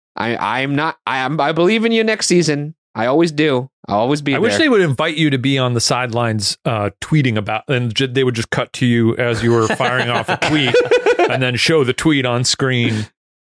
I believe in you next season. I always do. I'll always be I there. wish they would invite you to be on the sidelines tweeting about, and they would just cut to you as you were firing off a tweet and then show the tweet on screen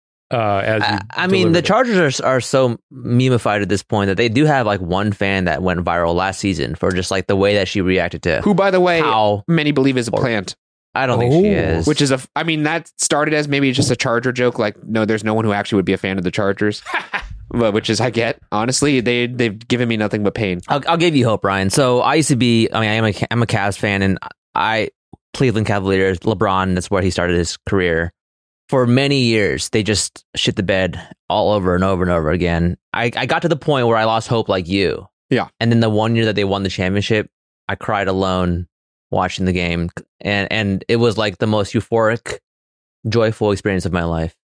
as you I mean, the delivered it. Chargers are so memeified at this point that they do have like one fan that went viral last season for just like the way that she reacted to Who, by the way, how many believe is a plant. I don't think she is. Which is I mean, that started as maybe just a Charger joke. Like, no, there's no one who actually would be a fan of the Chargers. But which is, I get. Honestly, they've given me nothing but pain. I'll give you hope, Ryan. So I used to be. I mean, I'm a Cavs fan, and Cleveland Cavaliers. LeBron. That's where he started his career. For many years, they just shit the bed all over and over and over again. I got to the point where I lost hope, like you. Yeah. And then the one year that they won the championship, I cried alone watching the game, and it was like the most euphoric, joyful experience of my life.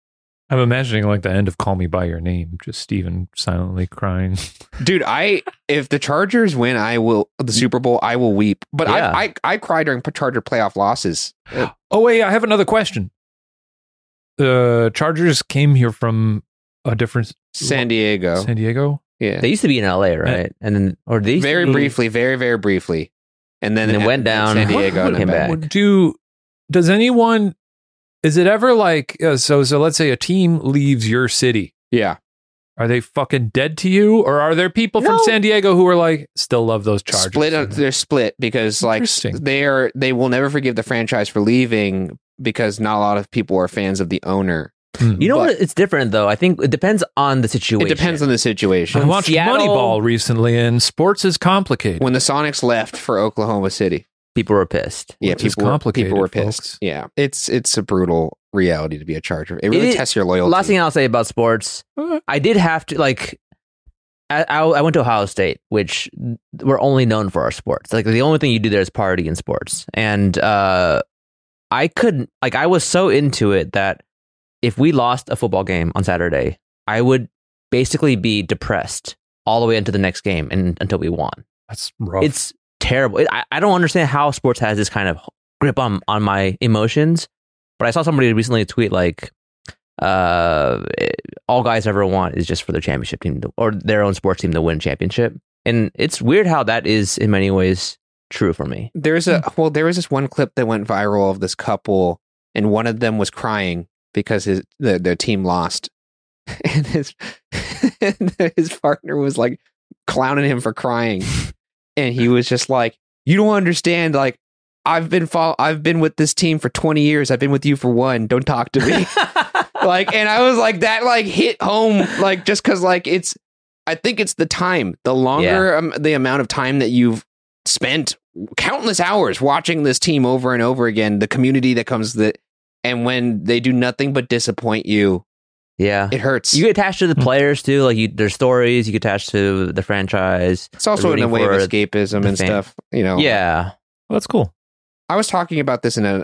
I'm imagining like the end of Call Me By Your Name, just Steven silently crying. Dude, if the Chargers win, the Super Bowl, I will weep. But Yeah. I cry during Charger playoff losses. Oh, wait, I have another question. The Chargers came here from a different San Diego. San Diego? Yeah. They used to be in LA, right? And then, or they used Very to be, briefly, very, very briefly. And then And it went down, San Diego and came then back. Does anyone, is it ever like, so let's say a team leaves your city. Yeah. Are they fucking dead to you? Or are there people from No. San Diego who are like, still love those Chargers? They're split because like Interesting. they will never forgive the franchise for leaving because not a lot of people are fans of the owner. You know But- what? It's different though. I think it depends on the situation. It depends on the situation. I watched Seattle- Moneyball recently, and sports is complicated. When the Sonics left for Oklahoma City, People were pissed. yeah, Which is people complicated, were pissed. folks. Yeah, it's a brutal reality to be a Charger. It really It- tests your loyalty. Last thing I'll say about sports, I did have to like. I went to Ohio State, which we're only known for our sports. Like the only thing you do there is party in sports, and I couldn't like. I was so into it that if we lost a football game on Saturday, I would basically be depressed all the way into the next game and until we won. That's rough. It's terrible. I don't understand how sports has this kind of grip on my emotions. But I saw somebody recently tweet like, all guys ever want is just for their championship team or their own sports team to win championship. And it's weird how that is in many ways true for me. there was this one clip that went viral of this couple, and one of them was crying because their team lost, and his partner was like clowning him for crying, and he was just like, "You don't understand. Like, I've been with this team for 20 years. I've been with you for one. Don't talk to me." Like, and I was like, that like hit home, like just because like I think it's the time, the longer the amount of time that you've spent countless hours watching this team over and over again, the community that comes and when they do nothing but disappoint you, Yeah. it hurts. You get attached to the players too, like their stories. You get attached to the franchise. It's also in a rooting way of for escapism the and fan. stuff, you know. Yeah, Well, that's cool. I was talking about this in an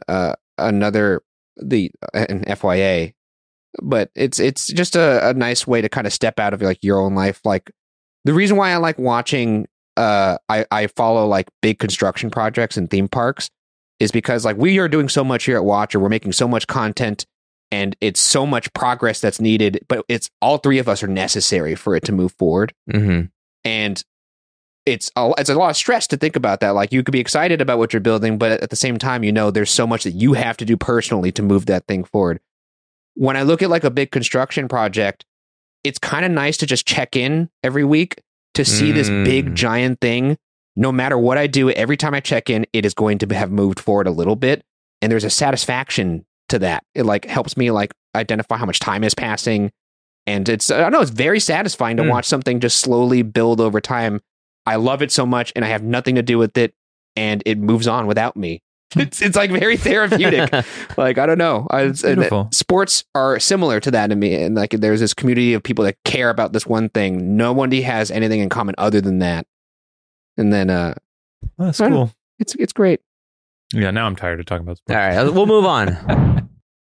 FYA, but it's just a nice way to kind of step out of like your own life. Like the reason why I like watching, I follow like big construction projects and theme parks is because like we are doing so much here at Watcher. We're making so much content, and it's so much progress that's needed. But it's all three of us are necessary for it to move forward, and it's a lot of stress to think about that. Like you could be excited about what you're building, but at the same time, you know, there's so much that you have to do personally to move that thing forward. When I look at like a big construction project, it's kind of nice to just check in every week to see this big giant thing. No matter what I do, every time I check in, it is going to have moved forward a little bit. And there's a satisfaction to that. It like helps me like identify how much time is passing. And I don't know, it's very satisfying to watch something just slowly build over time. I love it so much, and I have nothing to do with it, and it moves on without me. It's like very therapeutic. Like, I don't know. beautiful. Sports are similar to that to me. And like, there's this community of people that care about this one thing. Nobody has anything in common other than that. And then, That's I don't cool. it's great. Yeah, now I'm tired of talking about All sports. right, we'll move on.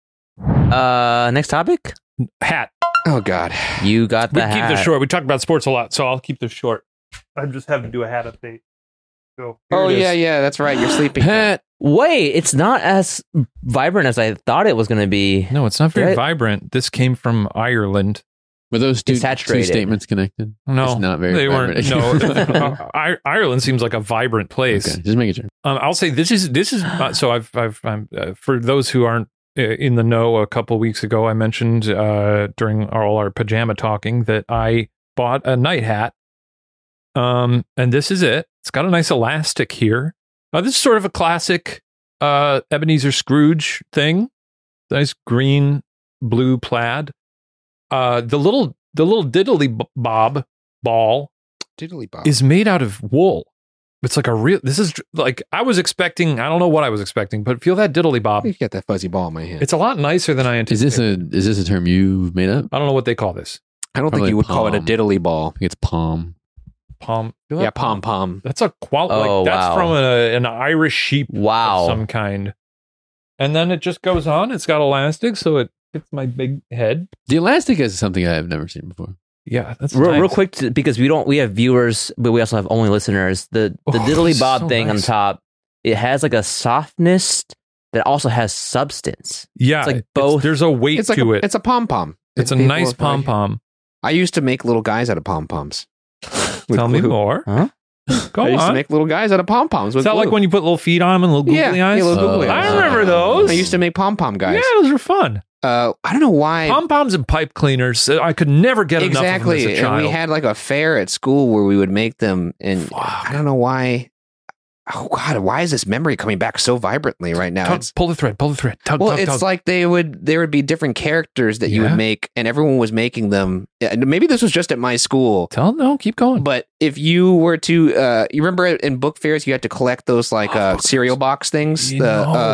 Next topic. Hat. Oh God. You got We the keep hat. this short. We talk about sports a lot, so I'll keep this short. I just have to do a hat update. So here Oh it is. yeah. That's right. You're sleeping. Hat. Wait, it's not as vibrant as I thought it was going to be. No, it's not very Right. vibrant. This came from Ireland. Were those two It's saturated. statements connected? No, It's not very They weren't. vibrant. No, Ireland seems like a vibrant place. Okay, just making sure. I'll say this is so I'm for those who aren't in the know. A couple of weeks ago, I mentioned during all our pajama talking that I bought a night hat. And this is it. It's got a nice elastic here. This is sort of a classic Ebenezer Scrooge thing. Nice green, blue plaid. The little diddly bob ball Diddly bob. is made out of wool. It's like a real. This is like I was expecting. I don't know what I was expecting, but feel that diddly bob. You get that fuzzy ball in my hand. It's a lot nicer than I Is anticipated. this a term you've made up? I don't know what they call this. I don't think probably you would call it a palm. diddly ball. I think it's palm. Pom. feel Yeah, that pom pom. That's a Oh, that's wow. from an Irish sheep Wow. of some kind. And then it just goes on. It's got elastic, so it fits my big head. The elastic is something I have never seen before. Yeah, that's Real nice. quick, because we have viewers, but we also have only listeners. The diddly bob so thing on nice. top, it has like a softness that also has substance. Yeah, It's like both. There's a weight It's like to a, it. it's a pom pom. It's a nice pom pom. I used to make little guys out of pom poms. Tell me more. Huh? Go I used to on. make little guys out of pom poms. Is that like when you put little feet on them and little googly eyes? little googly I eyes. remember those. I used to make pom pom guys. Yeah, those were fun. I don't know why. Pom poms and pipe cleaners. I could never get enough of Exactly. them as a And child. we had like a fair at school where we would make them, and Fuck. I don't know why. Oh God, why is this memory coming back so vibrantly right now? Tug, pull the thread. Tug, Well, tug, it's tug. like there would be different characters that you Yeah. would make, and everyone was making them. Yeah, maybe this was just at my school, No, keep going. but if you were to, you remember in book fairs, you had to collect those like cereal box things, You know.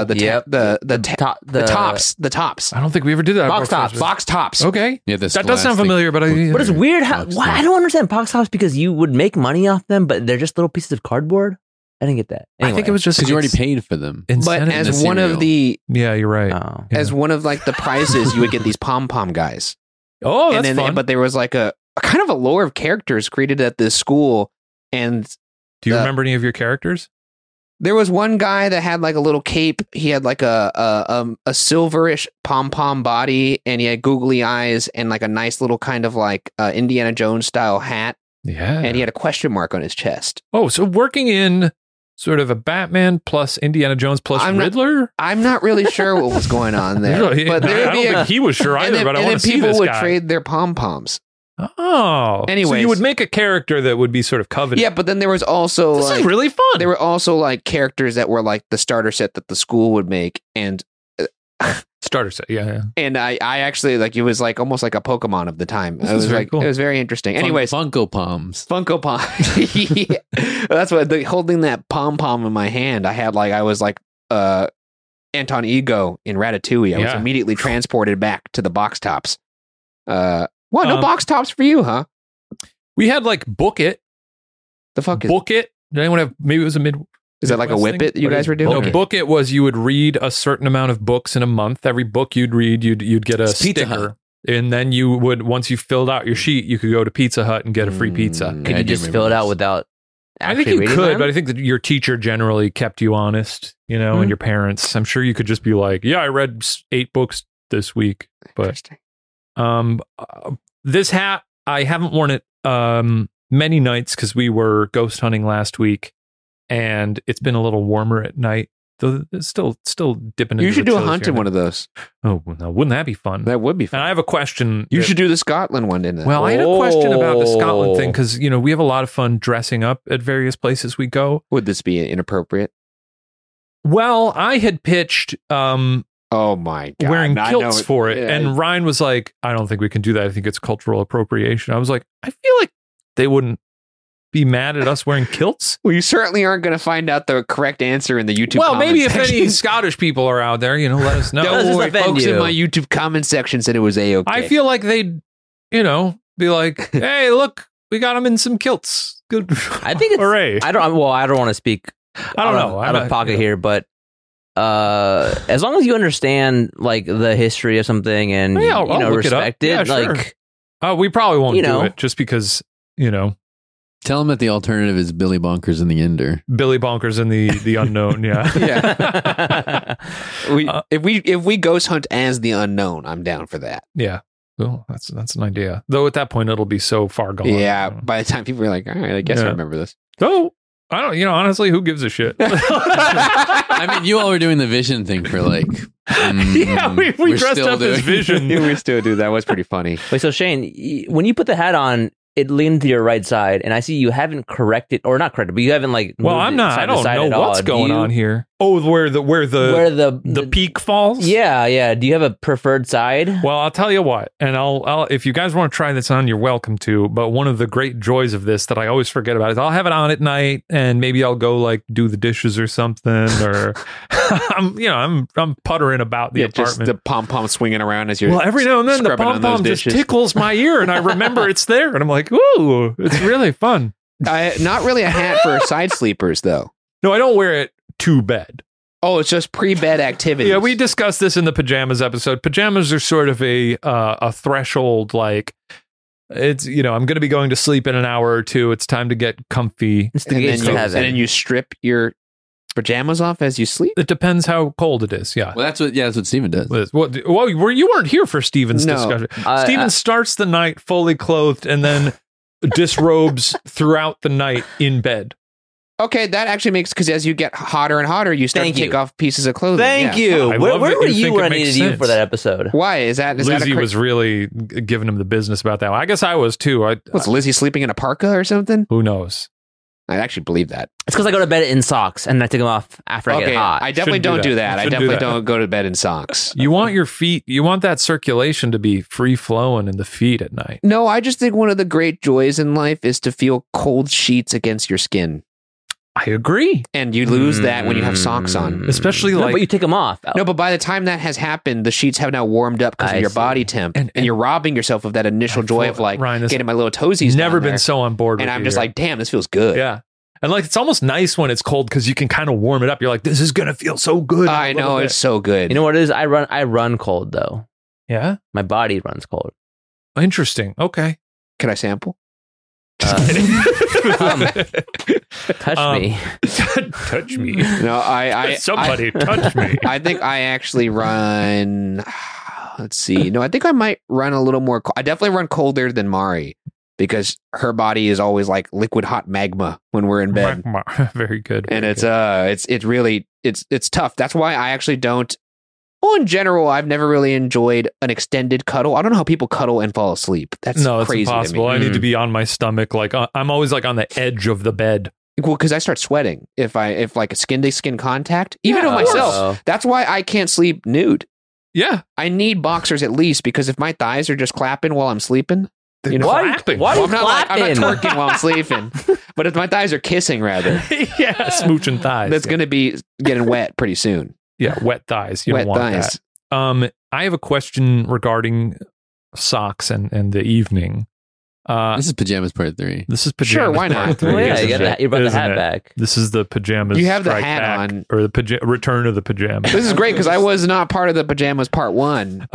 the tops, I don't think we ever did that. Box tops. box tops. Okay. Yeah, the That does sound Scholastic familiar, but I. But it's weird how Box why, tops. I don't understand box tops because you would make money off them, but they're just little pieces of cardboard. I didn't get that. I think it was just because you already paid for them. But incentive. as the one cereal. of the Yeah, you're right. Oh. Yeah. as one of like the prizes, you would get these pom pom guys. Oh, that's and then, fun. but there was like a kind of a lore of characters created at this school, and Do you uh, remember any of your characters? there was one guy that had like a little cape. He had like a silverish pom pom body, and he had googly eyes and like a nice little kind of like Indiana Jones style hat, Yeah. and he had a question mark on his chest. Oh, so working in sort of a Batman plus Indiana Jones plus I'm not- Riddler? I'm not really sure what was going on there, but there I would don't be think he was sure either, but I and want then to see people this would guy. trade their pom poms. Oh. So Anyways. you would make a character that would be sort of coveted. Yeah, but then there was also This like is really fun. there were also like characters that were like the starter set that the school would make, and Starter set. Yeah. I actually like it was like almost like a Pokemon of the time. This It is was very like cool. it was very interesting. Anyways, Funko Poms. Funko Pom. Yeah. That's what holding that pom pom in my hand. I was like Anton Ego in Ratatouille. I was Yeah. immediately transported back to the box tops. What? No Um, box tops for you, huh? We had like Book It. The fuck is? Book It. Did anyone have, maybe it was a mid. Is that like a Midwest whip thing? it you What guys is- were doing? No, Okay. Book It was you would read a certain amount of books in a month. Every book you'd read, you'd get a It's Pizza sticker. Hut. And then you would, once you filled out your sheet, you could go to Pizza Hut and get a free pizza. Mm. Could Yeah, I you do just remember fill it out this. without I think actually you reading could, them? but I think that your teacher generally kept you honest, Hmm. and your parents. I'm sure you could just be like, yeah, I read 8 books this week. But Interesting. this hat, I haven't worn it many nights because we were ghost hunting last week, and it's been a little warmer at night. Though it's still dipping. You into should the do a chills hunting here one of those. and there. Oh, now, wouldn't that be fun? That would be And fun. I have a question. You that- should do the Scotland one, didn't it? Well, I had a question about the Scotland Oh. thing because we have a lot of fun dressing up at various places we go. Would this be inappropriate? Well, I had pitched Oh my god! wearing I know kilts for it, Yeah. and Ryan was like, "I don't think we can do that. I think it's cultural appropriation." I was like, "I feel like they wouldn't be mad at us wearing kilts." Well, you certainly aren't going to find out the correct answer in the YouTube. Well, comment maybe if section. any Scottish people are out there, let us know. Does Don't this worry, offend folks you? in my YouTube comment section said it was a-okay. I feel like they'd, be like, "Hey, look, we got them in some kilts." Good. I think it's hooray. I don't want to speak I don't know. out of pocket here, but as long as you understand like the history of something and Yeah, I'll look it up. respect it, Yeah, sure. like We probably won't You do know. it just because Tell him that the alternative is Billy Bonkers in the Ender. Billy Bonkers and the unknown. Yeah. if we ghost hunt as the unknown, I'm down for that. Yeah. Well, that's an idea. Though at that point it'll be so far gone. Yeah, by the time people are like, all right, I guess I Yeah. remember this. So I don't. Honestly, who gives a shit? I mean, you all were doing the vision thing for like. Yeah, we we're dressed still up as doing- Vision. we still do. That was pretty funny. Wait, so Shane, when you put the hat on, it leaned to your right side, and I see you haven't corrected, or not corrected, but you haven't like. Well, moved I'm it not. side I to don't side know at all. what's Do going you- on here. Oh, where the Where the peak falls. Yeah. Do you have a preferred side? Well, I'll tell you what, and I'll if you guys want to try this on, you're welcome to. But one of the great joys of this that I always forget about is I'll have it on at night, and maybe I'll go like do the dishes or something, or I'm puttering about the Just apartment. the pom pom swinging around as you're. Well, every now and then the scrubbing on pom those pom just dishes. tickles my ear, and I remember it's there, and I'm like, "Ooh, it's really fun." Not really a hat for side sleepers, though. No, I don't wear it to bed. Oh, it's just pre-bed activities. Yeah, we discussed this in the pajamas episode. Pajamas are sort of a threshold, like it's, I'm going to be going to sleep in an hour or two. It's time to get comfy. It's the and gates then, to you, heaven. and then you strip your pajamas off as you sleep. It depends how cold it is. Yeah. Well, that's what Steven does. Well, you weren't here for Steven's No. discussion. Steven starts the night fully clothed and then disrobes throughout the night in bed. Okay, that actually makes, because as you get hotter and hotter, you start Thank to take you. off pieces of clothing. Thank Yeah. you. I Where love that were you you think when it I makes needed you sense. for that episode? Why is that? Lizzie was really giving him the business about that. I guess I was too. Was Lizzie sleeping in a parka or something? Who knows? I actually believe that. It's because I go to bed in socks and I take them off after I Okay, get hot. I definitely Shouldn't do don't do that. that. I Shouldn't do definitely that. don't go to bed in socks. You want your feet, you want that circulation to be free flowing in the feet at night. No, I just think one of the great joys in life is to feel cold sheets against your skin. I agree. And you lose that when you have socks on. Especially No, like, but you take them off. No, but by the time that has happened, the sheets have now warmed up because of I your see. body temp. And- And you're robbing yourself of that initial joy of like Ryan, this- getting my little toesies never down been there. so on board with And I'm you just here. like, damn, this feels good. Yeah. And like, it's almost nice when it's cold because you can kind of warm it up. You're like, this is going to feel so good. I know, it's so good. You know what it is? I run cold though. Yeah. My body runs cold. Interesting. Okay. Can I sample? Touch Um, me. Touch me. No, Somebody touch me. I think I actually run. Let's see. No, I think I might run a little more. I definitely run colder than Mari because her body is always like liquid hot magma when we're in bed, Very good. and very it's really tough. That's why I actually don't. Well, in general, I've never really enjoyed an extended cuddle. I don't know how people cuddle and fall asleep. That's no, it's crazy impossible. to I me. need to be on my stomach. Like I'm always like on the edge of the bed. Well, because I start sweating if like a skin to skin contact, even Yeah, on of course. myself. That's why I can't sleep nude. Yeah. I need boxers at least because if my thighs are just clapping while I'm sleeping, you know, clapping. Why Well, are you I'm not clapping? twerking while I'm sleeping, but if my thighs are kissing, rather, Yeah. Smooching thighs. that's going to be getting wet pretty soon. Yeah. Wet thighs. You Wet don't want thighs. that. I have a question regarding socks and the evening. This is pajamas part 3. This is pajamas. Sure, why part not? 3, Well, yeah, isn't you it? brought the Isn't hat it? back. This is the pajamas. You have the strike hat back, on. or the return of the pajamas. This is great because I was not part of the pajamas part 1.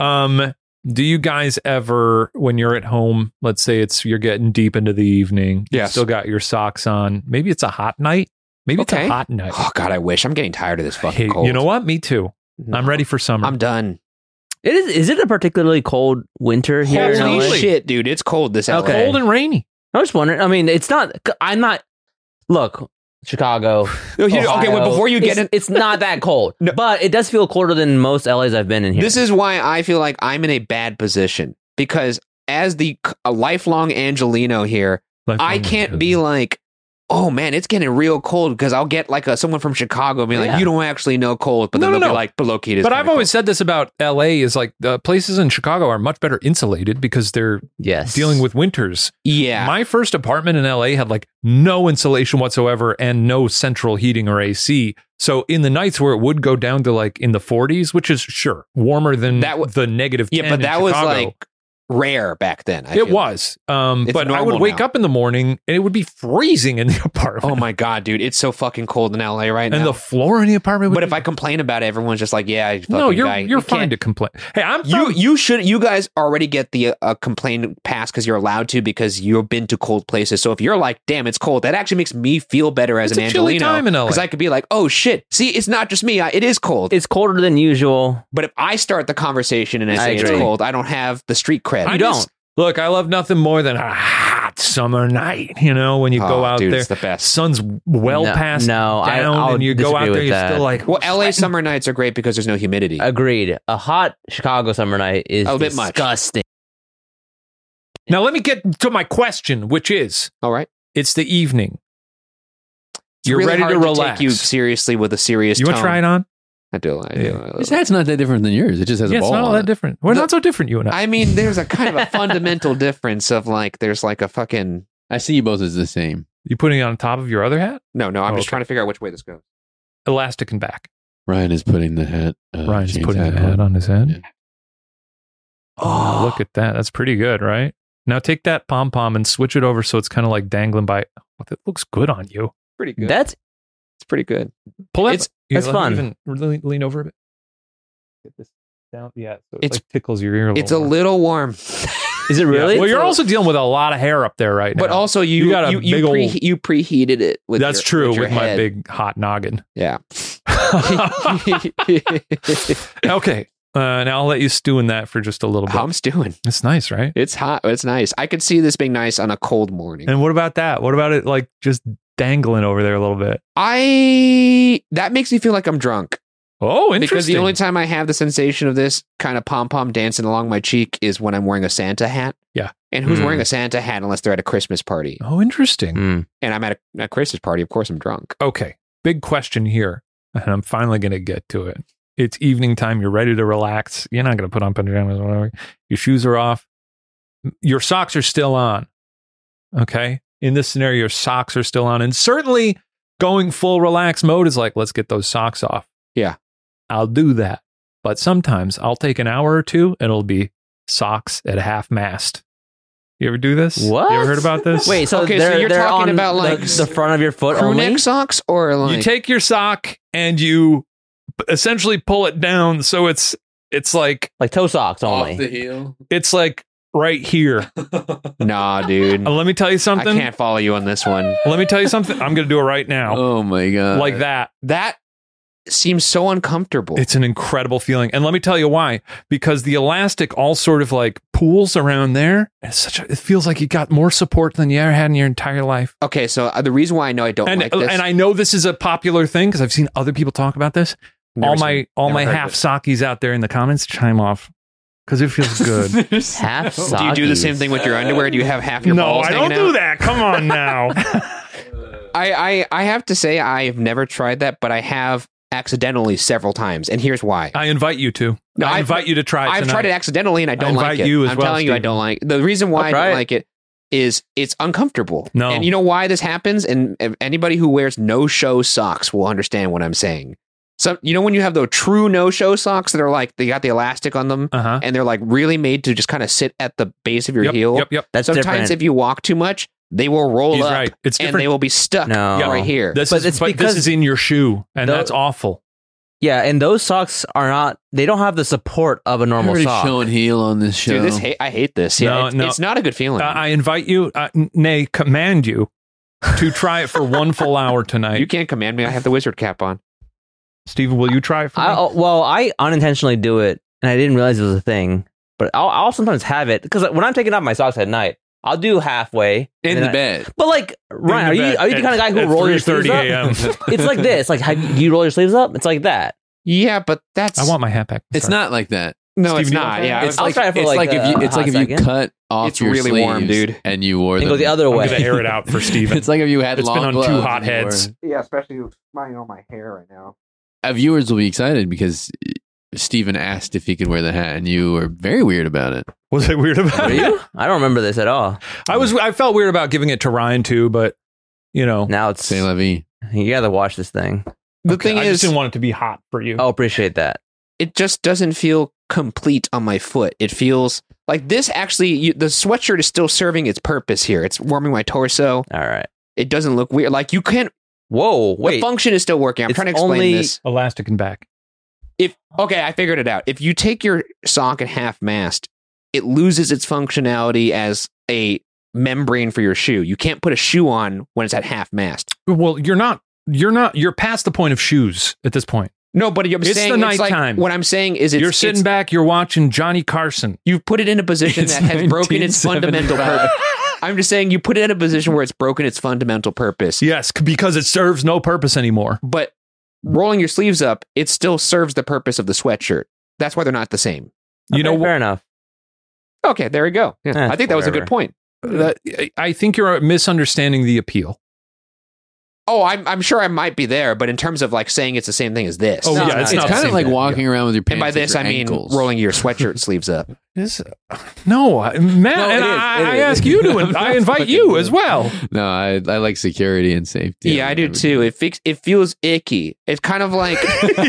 Do you guys ever, when you're at home, let's say you're getting deep into the evening, you Yes. still got your socks on. Maybe it's a hot night. Maybe it's Okay. a hot night. Oh God, I wish. I'm getting tired of this fucking Hey, cold. you know what? Me too. No. I'm ready for summer. I'm done. It is. Is it a particularly cold winter here? in Holy LA? shit, dude! It's cold this LA. Okay. Cold and rainy. I was just wondering. I mean, it's not. I'm not. Look, Chicago. No, okay, Ohio, wait, before you get in, it's not that cold, No. but it does feel colder than most LAs I've been in here. this is why I feel like I'm in a bad position because as a lifelong Angelino here, I can't be like, oh man, it's getting real cold because I'll get like someone from Chicago and be like, Yeah. you don't actually know cold, but then No, they'll no, be no. like, but low key, it is But kinda I've always cold. said this about LA is like the places in Chicago are much better insulated because they're yes, dealing with winters. Yeah. My first apartment in LA had like no insulation whatsoever and no central heating or AC. So in the nights where it would go down to like in the 40s, which is sure warmer than the negative 10 yeah, but in that was Chicago. like rare back then. I It feel. was. It's But I normal would wake now. up in the morning and it would be freezing in the apartment. Oh my God, dude, it's so fucking cold in LA right and now. the floor in the apartment would But be if I complain about it, everyone's just like, yeah, you no, fucking you're guy. you're You fine can't- to complain. Hey, I'm from, You guys already get the complaint pass because you're allowed to because you've been to cold places. So if you're like, damn, it's cold, that actually makes me feel better as It's an a chilly Angelino time in LA. because I could be like, oh shit, see, it's not just me. It is cold. it's colder than usual. But if I start the conversation and I I say it's agree. cold, I don't have the street cred. I You just- don't. Look, I love nothing more than a hot summer night. You know, when you go Oh, out dude, there, it's the best. sun's well past down, I'll and you go disagree out there, with you're that. still like, Well, LA sweating. summer nights are great because there's no humidity. Agreed. A hot Chicago summer night is A bit much. disgusting. Now let me get to my question, which is, All right. it's the evening. It's You're really ready hard to take relax. you seriously with a serious You want tone. to try it on? I do. This hat's not that different than yours. It just has Yeah, a it's ball not all on that it. different. We're not so different, you and I. I mean, there's a kind of a fundamental difference of like, there's like a fucking... I see you both as the same. You putting it on top of your other hat? No, I'm Oh, just okay. trying to figure out which way this goes. Elastic and back. Ryan is putting the hat. Ryan's Shane's putting hat the hat on his head. Yeah. Oh, look at that. That's pretty good, right? Now take that pom-pom and switch it over so it's kind of like dangling by. Oh, that looks good on you. Pretty good. That's It's pretty good. Pull that. It's That's let me fun. Even really lean over a bit. Get this down. Yeah, so it It's- like tickles your ear. It's a more. little warm. Is it really? Yeah. Well, you're also dealing with a lot of hair up there right now. But also you got a you big old- preheated it with That's your, true your with my head. big hot noggin. Yeah. Okay. Now I'll let you stew in that for just a little bit. I'm stewing. It's nice, right? It's hot. It's nice. I could see this being nice on a cold morning. And what about that? What about it like just dangling over there a little bit? That makes me feel like I'm drunk. Oh, interesting. Because the only time I have the sensation of this kind of pom-pom dancing along my cheek is when I'm wearing a Santa hat. Yeah. And who's Mm. wearing a Santa hat unless they're at a Christmas party? Oh, interesting. Mm. And I'm at a Christmas party. Of course I'm drunk. Okay. Big question here. And I'm finally going to get to it. It's evening time. You're ready to relax. You're not going to put on pajamas or whatever. Your shoes are off. Your socks are still on. Okay. In this scenario, your socks are still on. And certainly going full relax mode is like, let's get those socks off. Yeah. I'll do that. But sometimes I'll take an hour or two and it'll be socks at half mast. You ever do this? What? You ever heard about this? Wait, so Okay, so they're, you're they're talking on about, the- like, the front of your foot Crew only? neck socks or like You take your sock and you essentially pull it down so it's like Like toe socks Off only. the heel. it's like right here. Nah, dude. Let me tell you I something. can't follow you on this one. Let me tell you something. I'm going to do it right now. Oh my god! Like that. That seems so uncomfortable. It's an incredible feeling. And let me tell you why. Because the elastic all sort of like pools around there. It feels like you got more support than you ever had in your entire life. Okay, so the reason why I know I don't And, like this, and I know this is a popular thing because I've seen other people talk about this. Never all seen- my never heard of half it. sockies out there in the comments, chime off because it feels good. Half Do you do the same thing with your underwear? Do you have half your No, balls I don't hanging do out? that. Come on now. I have to say I've never tried that, but I have accidentally several times, and here's why. I invite you to. No, I invite you to try it I've tonight. tried it accidentally, and I don't invite like it. you as I'm well, telling you, I Steven. don't like the reason why I'll I try don't it. like it is it's uncomfortable. No. And you know why this happens? And anybody who wears no-show socks will understand what I'm saying. So you know when you have the true no-show socks that are like they got the elastic on them, Uh-huh. and they're like really made to just kind of sit at the base of your heel. Yep. That's Sometimes different. if you walk too much, they will roll He's up, right. It's and different. they will be stuck No. right here. This But is, it's but because this is in your shoe, and the- that's awful. Yeah, and those socks are not. They don't have the support of a normal already sock. showing heel on this show. Dude, I hate this. Yeah, No, it's not a good feeling. I invite you, nay, command you to try it for one full hour tonight. You can't command me. I have the wizard cap on. Steven, will you try it for me? I unintentionally do it, and I didn't realize it was a thing. But I'll sometimes have it because when I'm taking off my socks at night, I'll do halfway in and the then bed. But like, Ryan, are you the kind of guy who rolls your sleeves 3:30 up? It's like this. Like, do you roll your sleeves up? It's like that. Yeah, but that's I want my hat back. It's Sorry. not like that. no, Steven, it's you not. want to Yeah, try it? I'll try it for like it's like if you second. cut off It's your really warm, sleeves dude. and you wore And them. go the other I'm way. going to air it out for Steven. It's like if you had It's long been on gloves two and hot you wore- heads. yeah, especially mine on my hair right now. Our viewers will be excited because Steven asked if he could wear the hat, and you were very weird about it. Was it weird about Are it? you? I don't remember this at all. I felt weird about giving it to Ryan too, but you know, Now it's Say la vie. you gotta watch this thing. The okay, thing I is, just didn't want it to be hot for you. I'll appreciate that. it just doesn't feel complete on my foot. It feels like this actually, the sweatshirt is still serving its purpose here. It's warming my torso. All right. It doesn't look weird. Like you can't, Whoa, the wait. function is still working. I'm It's trying to explain only- this. Elastic and back. Okay, I figured it out. If you take your sock at half mast, it loses its functionality as a membrane for your shoe. You can't put a shoe on when it's at half mast. Well, you're past the point of shoes at this point. No, but I'm It's saying the it's like, nighttime. what I'm saying is You're sitting back, you're watching Johnny Carson. you've put it in a position It's that has broken its fundamental 1975. purpose. I'm just saying you put it in a position where it's broken its fundamental purpose. Yes, because it serves no purpose anymore. But rolling your sleeves up, it still serves the purpose of the sweatshirt. That's why they're not the same. You know, fair enough. Okay, there we go. Yeah, I think that was a good whatever. point. I think you're misunderstanding the appeal. Oh, I'm sure I might be there, but in terms of like saying it's the same thing as this. Oh, No, yeah, it's it's not the kind same of like thing. walking around with your pants. And by at this, your I mean ankles. rolling your sweatshirt sleeves up. No, Matt, it and is, I it is. ask you to, I invite you as well. No, I like security and safety. Yeah, I do too. It feels icky. It's kind of like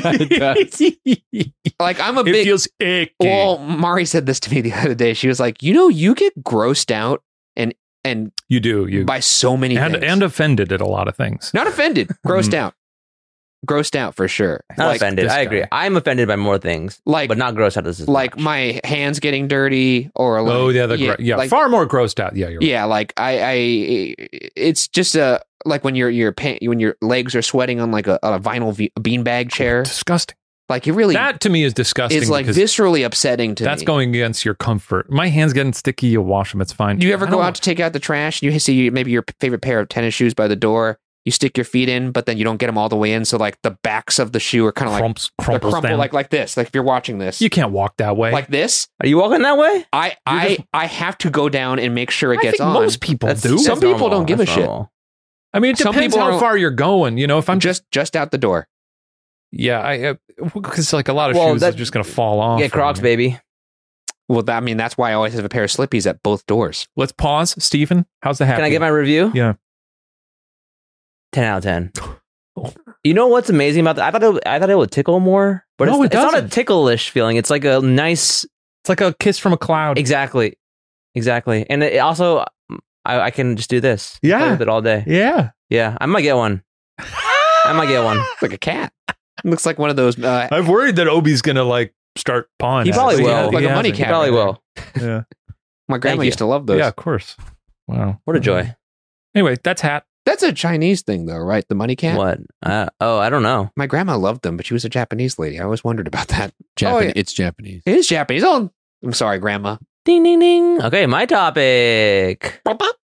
It like I'm a big. feels icky. Well, Mari said this to me the other day. She was like, you get grossed out and You do. You by so many and things. and offended at a lot of things. Not offended, grossed out. grossed out for sure. Not Like, offended. this I agree. guy. I'm offended by more things, Like- but not gross out as like much. my hands getting dirty, or like, Oh yeah, like, far more grossed out. Yeah, you're right. yeah, like I it's just like when when your legs are sweating on like a vinyl beanbag chair, Disgusting. like it really That to me is disgusting. is like because viscerally upsetting to that's me. going against your comfort. My hands getting sticky. You wash them. It's fine. Do you ever I go don't- out to take out the trash and you see maybe your favorite pair of tennis shoes by the door? You stick your feet in, but then you don't get them all the way in, so like the backs of the shoe are kind of like they're crumples crumpled down? like this. Like if you're watching this, You can't walk that way. like this. Are you walking that way? I have to go down and make sure it I gets think on. most people do. Some that's people normal. don't give a That's shit. normal. I mean, it some depends people how are- far you're going. You know, if I'm just out the door. yeah, I because like a lot of Well, shoes that- are just gonna fall off. Get Crocs, on you. baby. Well, I mean that's why I always have a pair of slippies at both doors. Let's pause, Stephen. How's the hat? Can I get my review? Yeah. 10 out of 10. You know what's amazing about that? I thought it would tickle more, but No, it's it not a doesn't. ticklish feeling. It's like a nice, It's like a kiss from a cloud. exactly, and it also I can just do this. Yeah. Play with it all day. Yeah. Yeah, I might get one. I might get one. It's like a cat. It looks like one of those. I'm worried that Obi's gonna like start pawing. He at probably us. will. Like a money hasn't. You cat. probably will. Yeah. My grandma you. used to love those. Yeah, of course. Wow. What a joy. Anyway, that's hat. That's a Chinese thing, though, right? The money cat. What? I don't know. My grandma loved them, but she was a Japanese lady. I always wondered about that. Japanese. yeah. It's Japanese. It is Japanese. Oh, I'm sorry, grandma. Ding ding ding. Okay, my topic.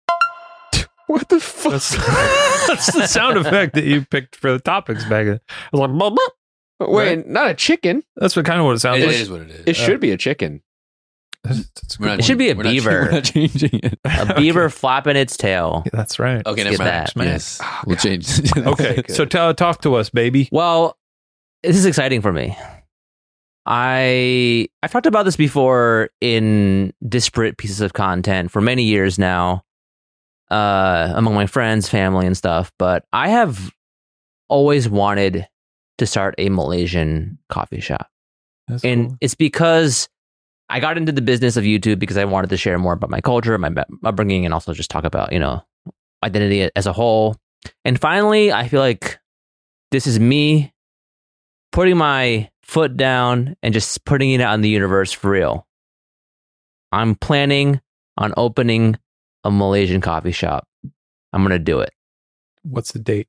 What the fuck? That's the sound effect that you picked for the topics back then. I was like, blah, blah. Wait, not a chicken. That's what kind of what it sounds It like. is what it is. It should be a chicken. That's We're not It should be a we're not- beaver. We're not changing it. A beaver flapping its tail. That's right. Okay, Let's never get mind. that. Yes, Oh, we'll God. change. Okay, Good. so talk to us, baby. Well, this is exciting for me. I've talked about this before in disparate pieces of content for many years now, among my friends, family, and stuff. But I have always wanted to start a Malaysian coffee shop, That's and cool. it's because I got into the business of YouTube because I wanted to share more about my culture, my upbringing, and also just talk about identity as a whole. And finally, I feel like this is me putting my foot down and just putting it out in the universe for real. I'm planning on opening a Malaysian coffee shop. I'm going to do it. What's the date?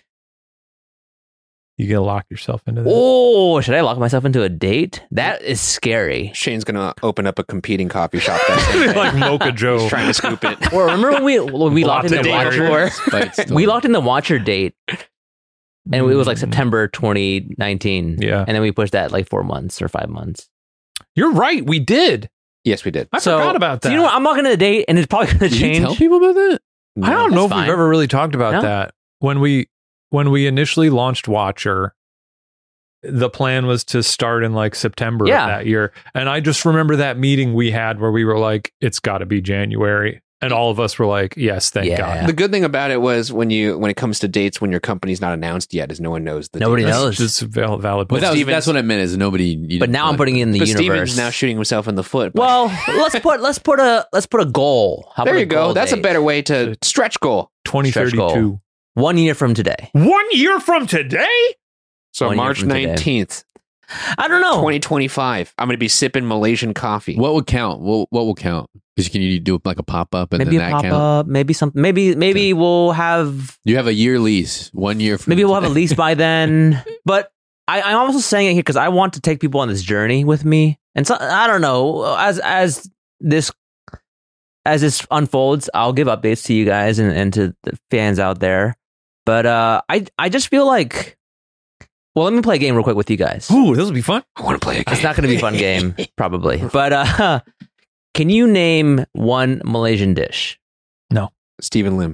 You gonna lock yourself into that? Oh, should I lock myself into a date? That is scary. Shane's gonna open up a competing coffee shop. That same day. Like Mocha Joe. He's trying to scoop it. Or remember when we locked in the Latte Watcher? We locked in the Watcher date, and it was like September 2019. Yeah. And then we pushed that like 4 months or 5 months. You're right. We did. Yes, we did. I forgot about that. So you know what? I'm locking in a date, and it's probably going to Did change. you tell people about that? I don't know if That's we've fine. ever really talked about No? that. When we initially launched Watcher, the plan was to start in like September Yeah. of that year. And I just remember that meeting we had where we were like, it's got to be January. And all of us were like, yes, thank Yeah. God. The good thing about it was when it comes to dates when your company's not announced yet, is no one knows the Nobody date. knows. That's just a valid Well, point. that's what I meant. Is nobody? But now I'm putting it in the But universe. Steven's now shooting himself in the foot. Well, let's put a goal. How there about you a go. goal That's a date? better way to stretch goal. 2032. 1 year from today. 1 year from today? So 1 year March from today. 19th, I don't know. 2025. I'm going to be sipping Malaysian coffee. What would count? What will count? Because can you do like a pop up and Maybe then a that pop count? up. Maybe something. Maybe we'll have. You have a year lease. 1 year. From Maybe we'll have a today. lease by then. But I'm also saying it here because I want to take people on this journey with me. And so I don't know. As this unfolds, I'll give updates to you guys and to the fans out there. But I just feel like. Well, let me play a game real quick with you guys. Ooh, this will be fun. I want to play a game. It's not going to be a fun game, probably. But can you name one Malaysian dish? Stephen Lim.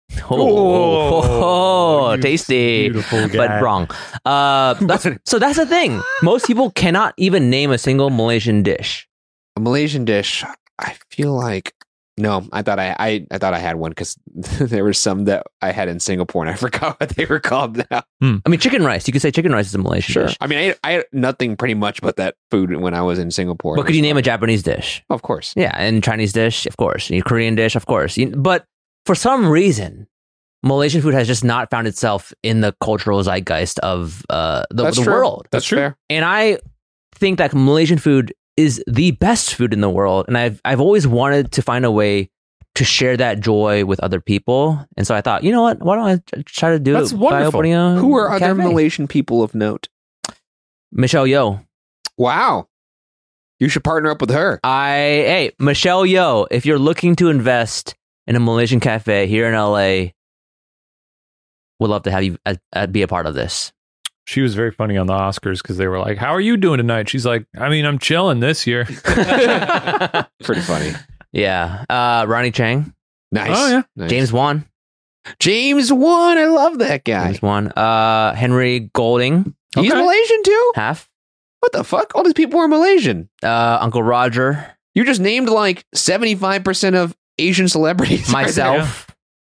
Oh, you tasty. beautiful guy. But wrong. That's the thing. Most people cannot even name a single Malaysian dish. A Malaysian dish. I feel like no. I thought I thought I had one because there were some that I had in Singapore and I forgot what they were called now. I mean, chicken rice. You could say chicken rice is a Malaysian dish. I mean, I ate nothing pretty much but that food when I was in Singapore. But could you name a Japanese dish? Of course. Yeah, and Chinese dish, of course. And Korean dish, of course. But for some reason, Malaysian food has just not found itself in the cultural zeitgeist of the world. That's fair. And I think that Malaysian food is the best food in the world. And I've always wanted to find a way to share that joy with other people. And so I thought, you know what? Why don't I try to do That's it wonderful. by opening a Who are other cafe? Malaysian people of note? Michelle Yeoh. Wow. You should partner up with her. Hey, Michelle Yeoh, if you're looking to invest in a Malaysian cafe here in LA, would love to have you be a part of this. She was very funny on the Oscars because they were like, "How are you doing tonight?" She's like, "I mean, I'm chilling this year." Pretty funny. Yeah. Ronnie Chang, Nice. Oh, yeah. Nice. James Wan. James Wan. I love that guy. James Wan. Henry Golding, He's Okay. Malaysian too? half. What the fuck? All these people are Malaysian. Uncle Roger. You just named like 75% of Asian celebrities. Myself.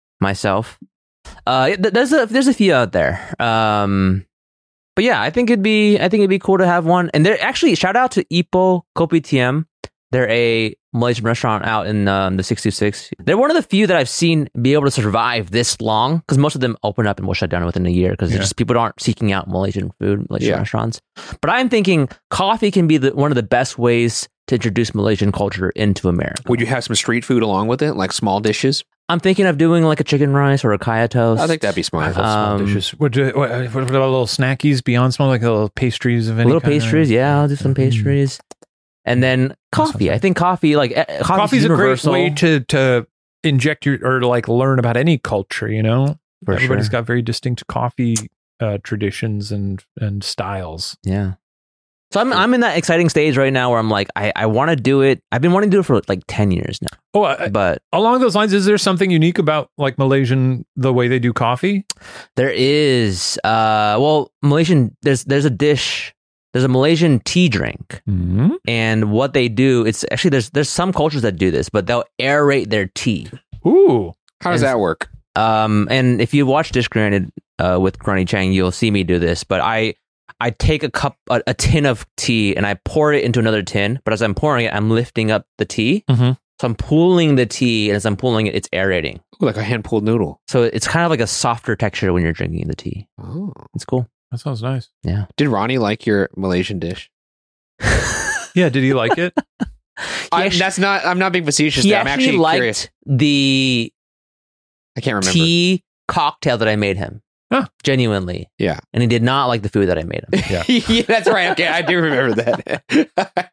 There's a few out there. But yeah, I think it'd be cool to have one. And they're actually, shout out to Ipoh Kopitiam. They're a Malaysian restaurant out in the 626. They're one of the few that I've seen be able to survive this long, because most of them open up and will shut down within a year because just people aren't seeking out Malaysian food, Malaysian restaurants. But I'm thinking coffee can be one of the best ways to introduce Malaysian culture into America. Would you have some street food along with it, like small dishes? I'm thinking of doing like a chicken rice or a kaya toast. I think that'd be smart. Small dishes. What about little snackies beyond small, like little pastries of any little kind? pastries, yeah, I'll do some pastries. And then coffee. I think coffee, Coffee's a great universal. way to inject or like learn about any culture. You know, For everybody's sure. got very distinct coffee traditions and styles. Yeah. So I'm in that exciting stage right now where I'm like, I want to do it. I've been wanting to do it for like 10 years now. Oh, But along those lines, is there something unique about like Malaysian, the way they do coffee? there is, Malaysian, there's a dish, there's a Malaysian tea drink. Mm-hmm. And what they do, it's actually, there's some cultures that do this, but they'll aerate their tea. Ooh. How does that work? And if you watch Dish Granted with Ronnie Chang, you'll see me do this. But I take a tin of tea and I pour it into another tin. But as I'm pouring it, I'm lifting up the tea. Mm-hmm. So I'm pulling the tea, and as I'm pulling it, it's aerating. Ooh, like a hand-pulled noodle. So it's kind of like a softer texture when you're drinking the tea. Oh. It's cool. That sounds nice. Yeah. Did Ronnie like your Malaysian dish? Yeah. Did he like it? I'm not being facetious. He There. I'm actually actually liked curious. the I can't remember. tea cocktail that I made him. Huh. Genuinely. Yeah. And he did not like the food that I made him. Yeah, that's right. Okay, I do remember that.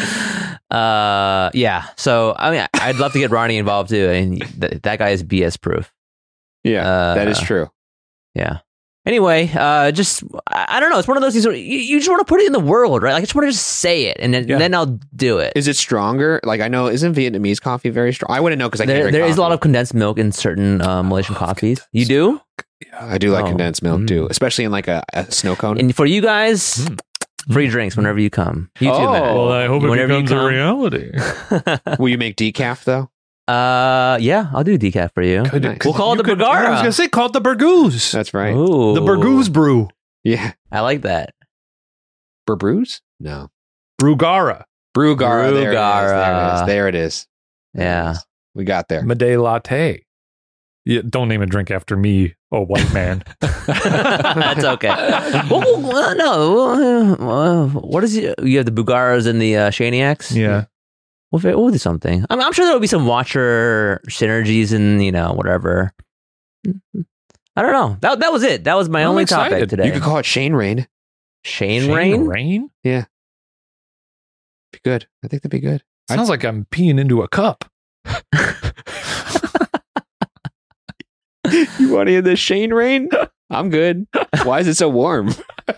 Yeah. So I mean, I'd love to get Ronnie involved too. And that guy is BS proof. Yeah, that is true. Yeah. Anyway, just I don't know. It's one of those things where you just want to put it in the world, right? Like I just want to just say it, and then I'll do it. Is it stronger? Like I know, isn't Vietnamese coffee very strong? I wouldn't know because I can't drink there is a coffee. lot of condensed milk in certain Malaysian coffees. You do? I do like Oh. condensed milk too, especially in like a snow cone. And for you guys, free drinks whenever you come. You too, Oh. Matt. Well, I hope it Whenever you becomes a come. reality. Will you make decaf though? Yeah, I'll do decaf for you. Nice. We'll call it the I was Bergara. gonna say, call it the Burgoose. That's right. Ooh. The Burgoose brew. Yeah, I like that. Burbrus? No, Brugara. Brugara. Brugara. There it is. Yeah. We got there. Midday latte. Yeah, don't name a drink after me, a white man. That's okay. What is it? You have the Bugaras and the Shaniacs? Yeah. We'll do something. I'm sure there will be some watcher synergies and, whatever. I don't know. That was it. That was my I'm only excited. topic today. You could call it Shane Rain. Shane Rain? Rain? Be good. I think that'd be good. Sounds like I'm peeing into a cup. You want to hear the Shane Rain? I'm good. Why is it so warm?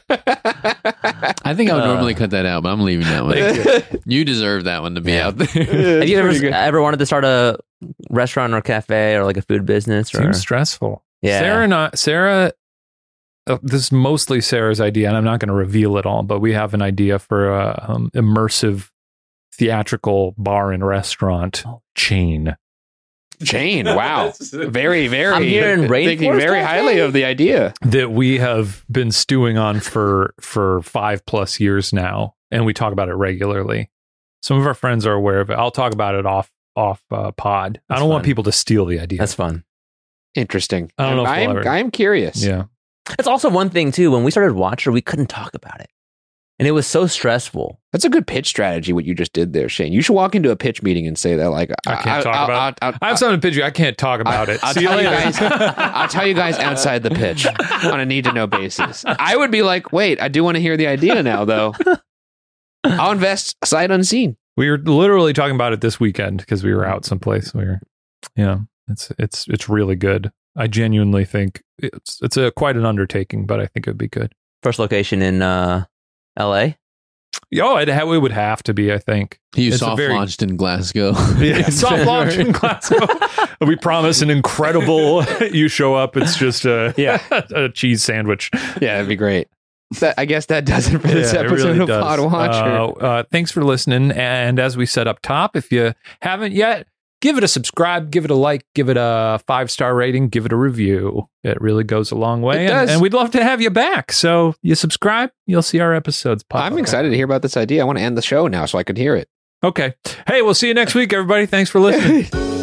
I think I would normally cut that out, but I'm leaving that one. You deserve that one to be out there. Have you ever wanted to start a restaurant or cafe or like a food business? Or? Seems stressful. Yeah. Sarah, this is mostly Sarah's idea, and I'm not going to reveal it all, but we have an idea for a immersive theatrical bar and restaurant chain. Jane, wow. Very, very. I'm hearing thinking Rainforest very Cafe? highly of the idea. That we have been stewing on for 5+ years now, and we talk about it regularly. Some of our friends are aware of it. I'll talk about it off pod. I don't want fun. people to steal the idea. That's fun. Interesting. I don't know if we'll ever- I'm curious. Yeah. It's also one thing too. When we started Watcher, we couldn't talk about it, and it was so stressful. That's a good pitch strategy, what you just did there, Shane. You should walk into a pitch meeting and say that, like, I can't talk about it. I have something to pitch you. I can't talk about it. I'll See you tell you later. guys. I'll tell you guys outside the pitch on a need-to-know basis. I would be like, wait, I do want to hear the idea now, though. I'll invest sight unseen. We were literally talking about it this weekend because we were out someplace. We were, it's really good. I genuinely think it's quite an undertaking, but I think it would be good. First location in L.A. Oh, it would have to be. I think He It's a soft very- launched in Glasgow. Yeah, soft launch in Glasgow. We promise an incredible. You show up, it's just a cheese sandwich. Yeah, that'd be great. I guess that does it for this Yeah, it episode really of does. Pod Watcher. Thanks for listening. And as we said up top, if you haven't yet, give it a subscribe, give it a like, give it a 5-star rating, give it a review. It really goes a long way. It does. And we'd love to have you back. So you subscribe, you'll see our episodes pop I'm up. excited to hear about this idea. I want to end the show now so I could hear it. Okay. Hey, we'll see you next week, everybody. Thanks for listening.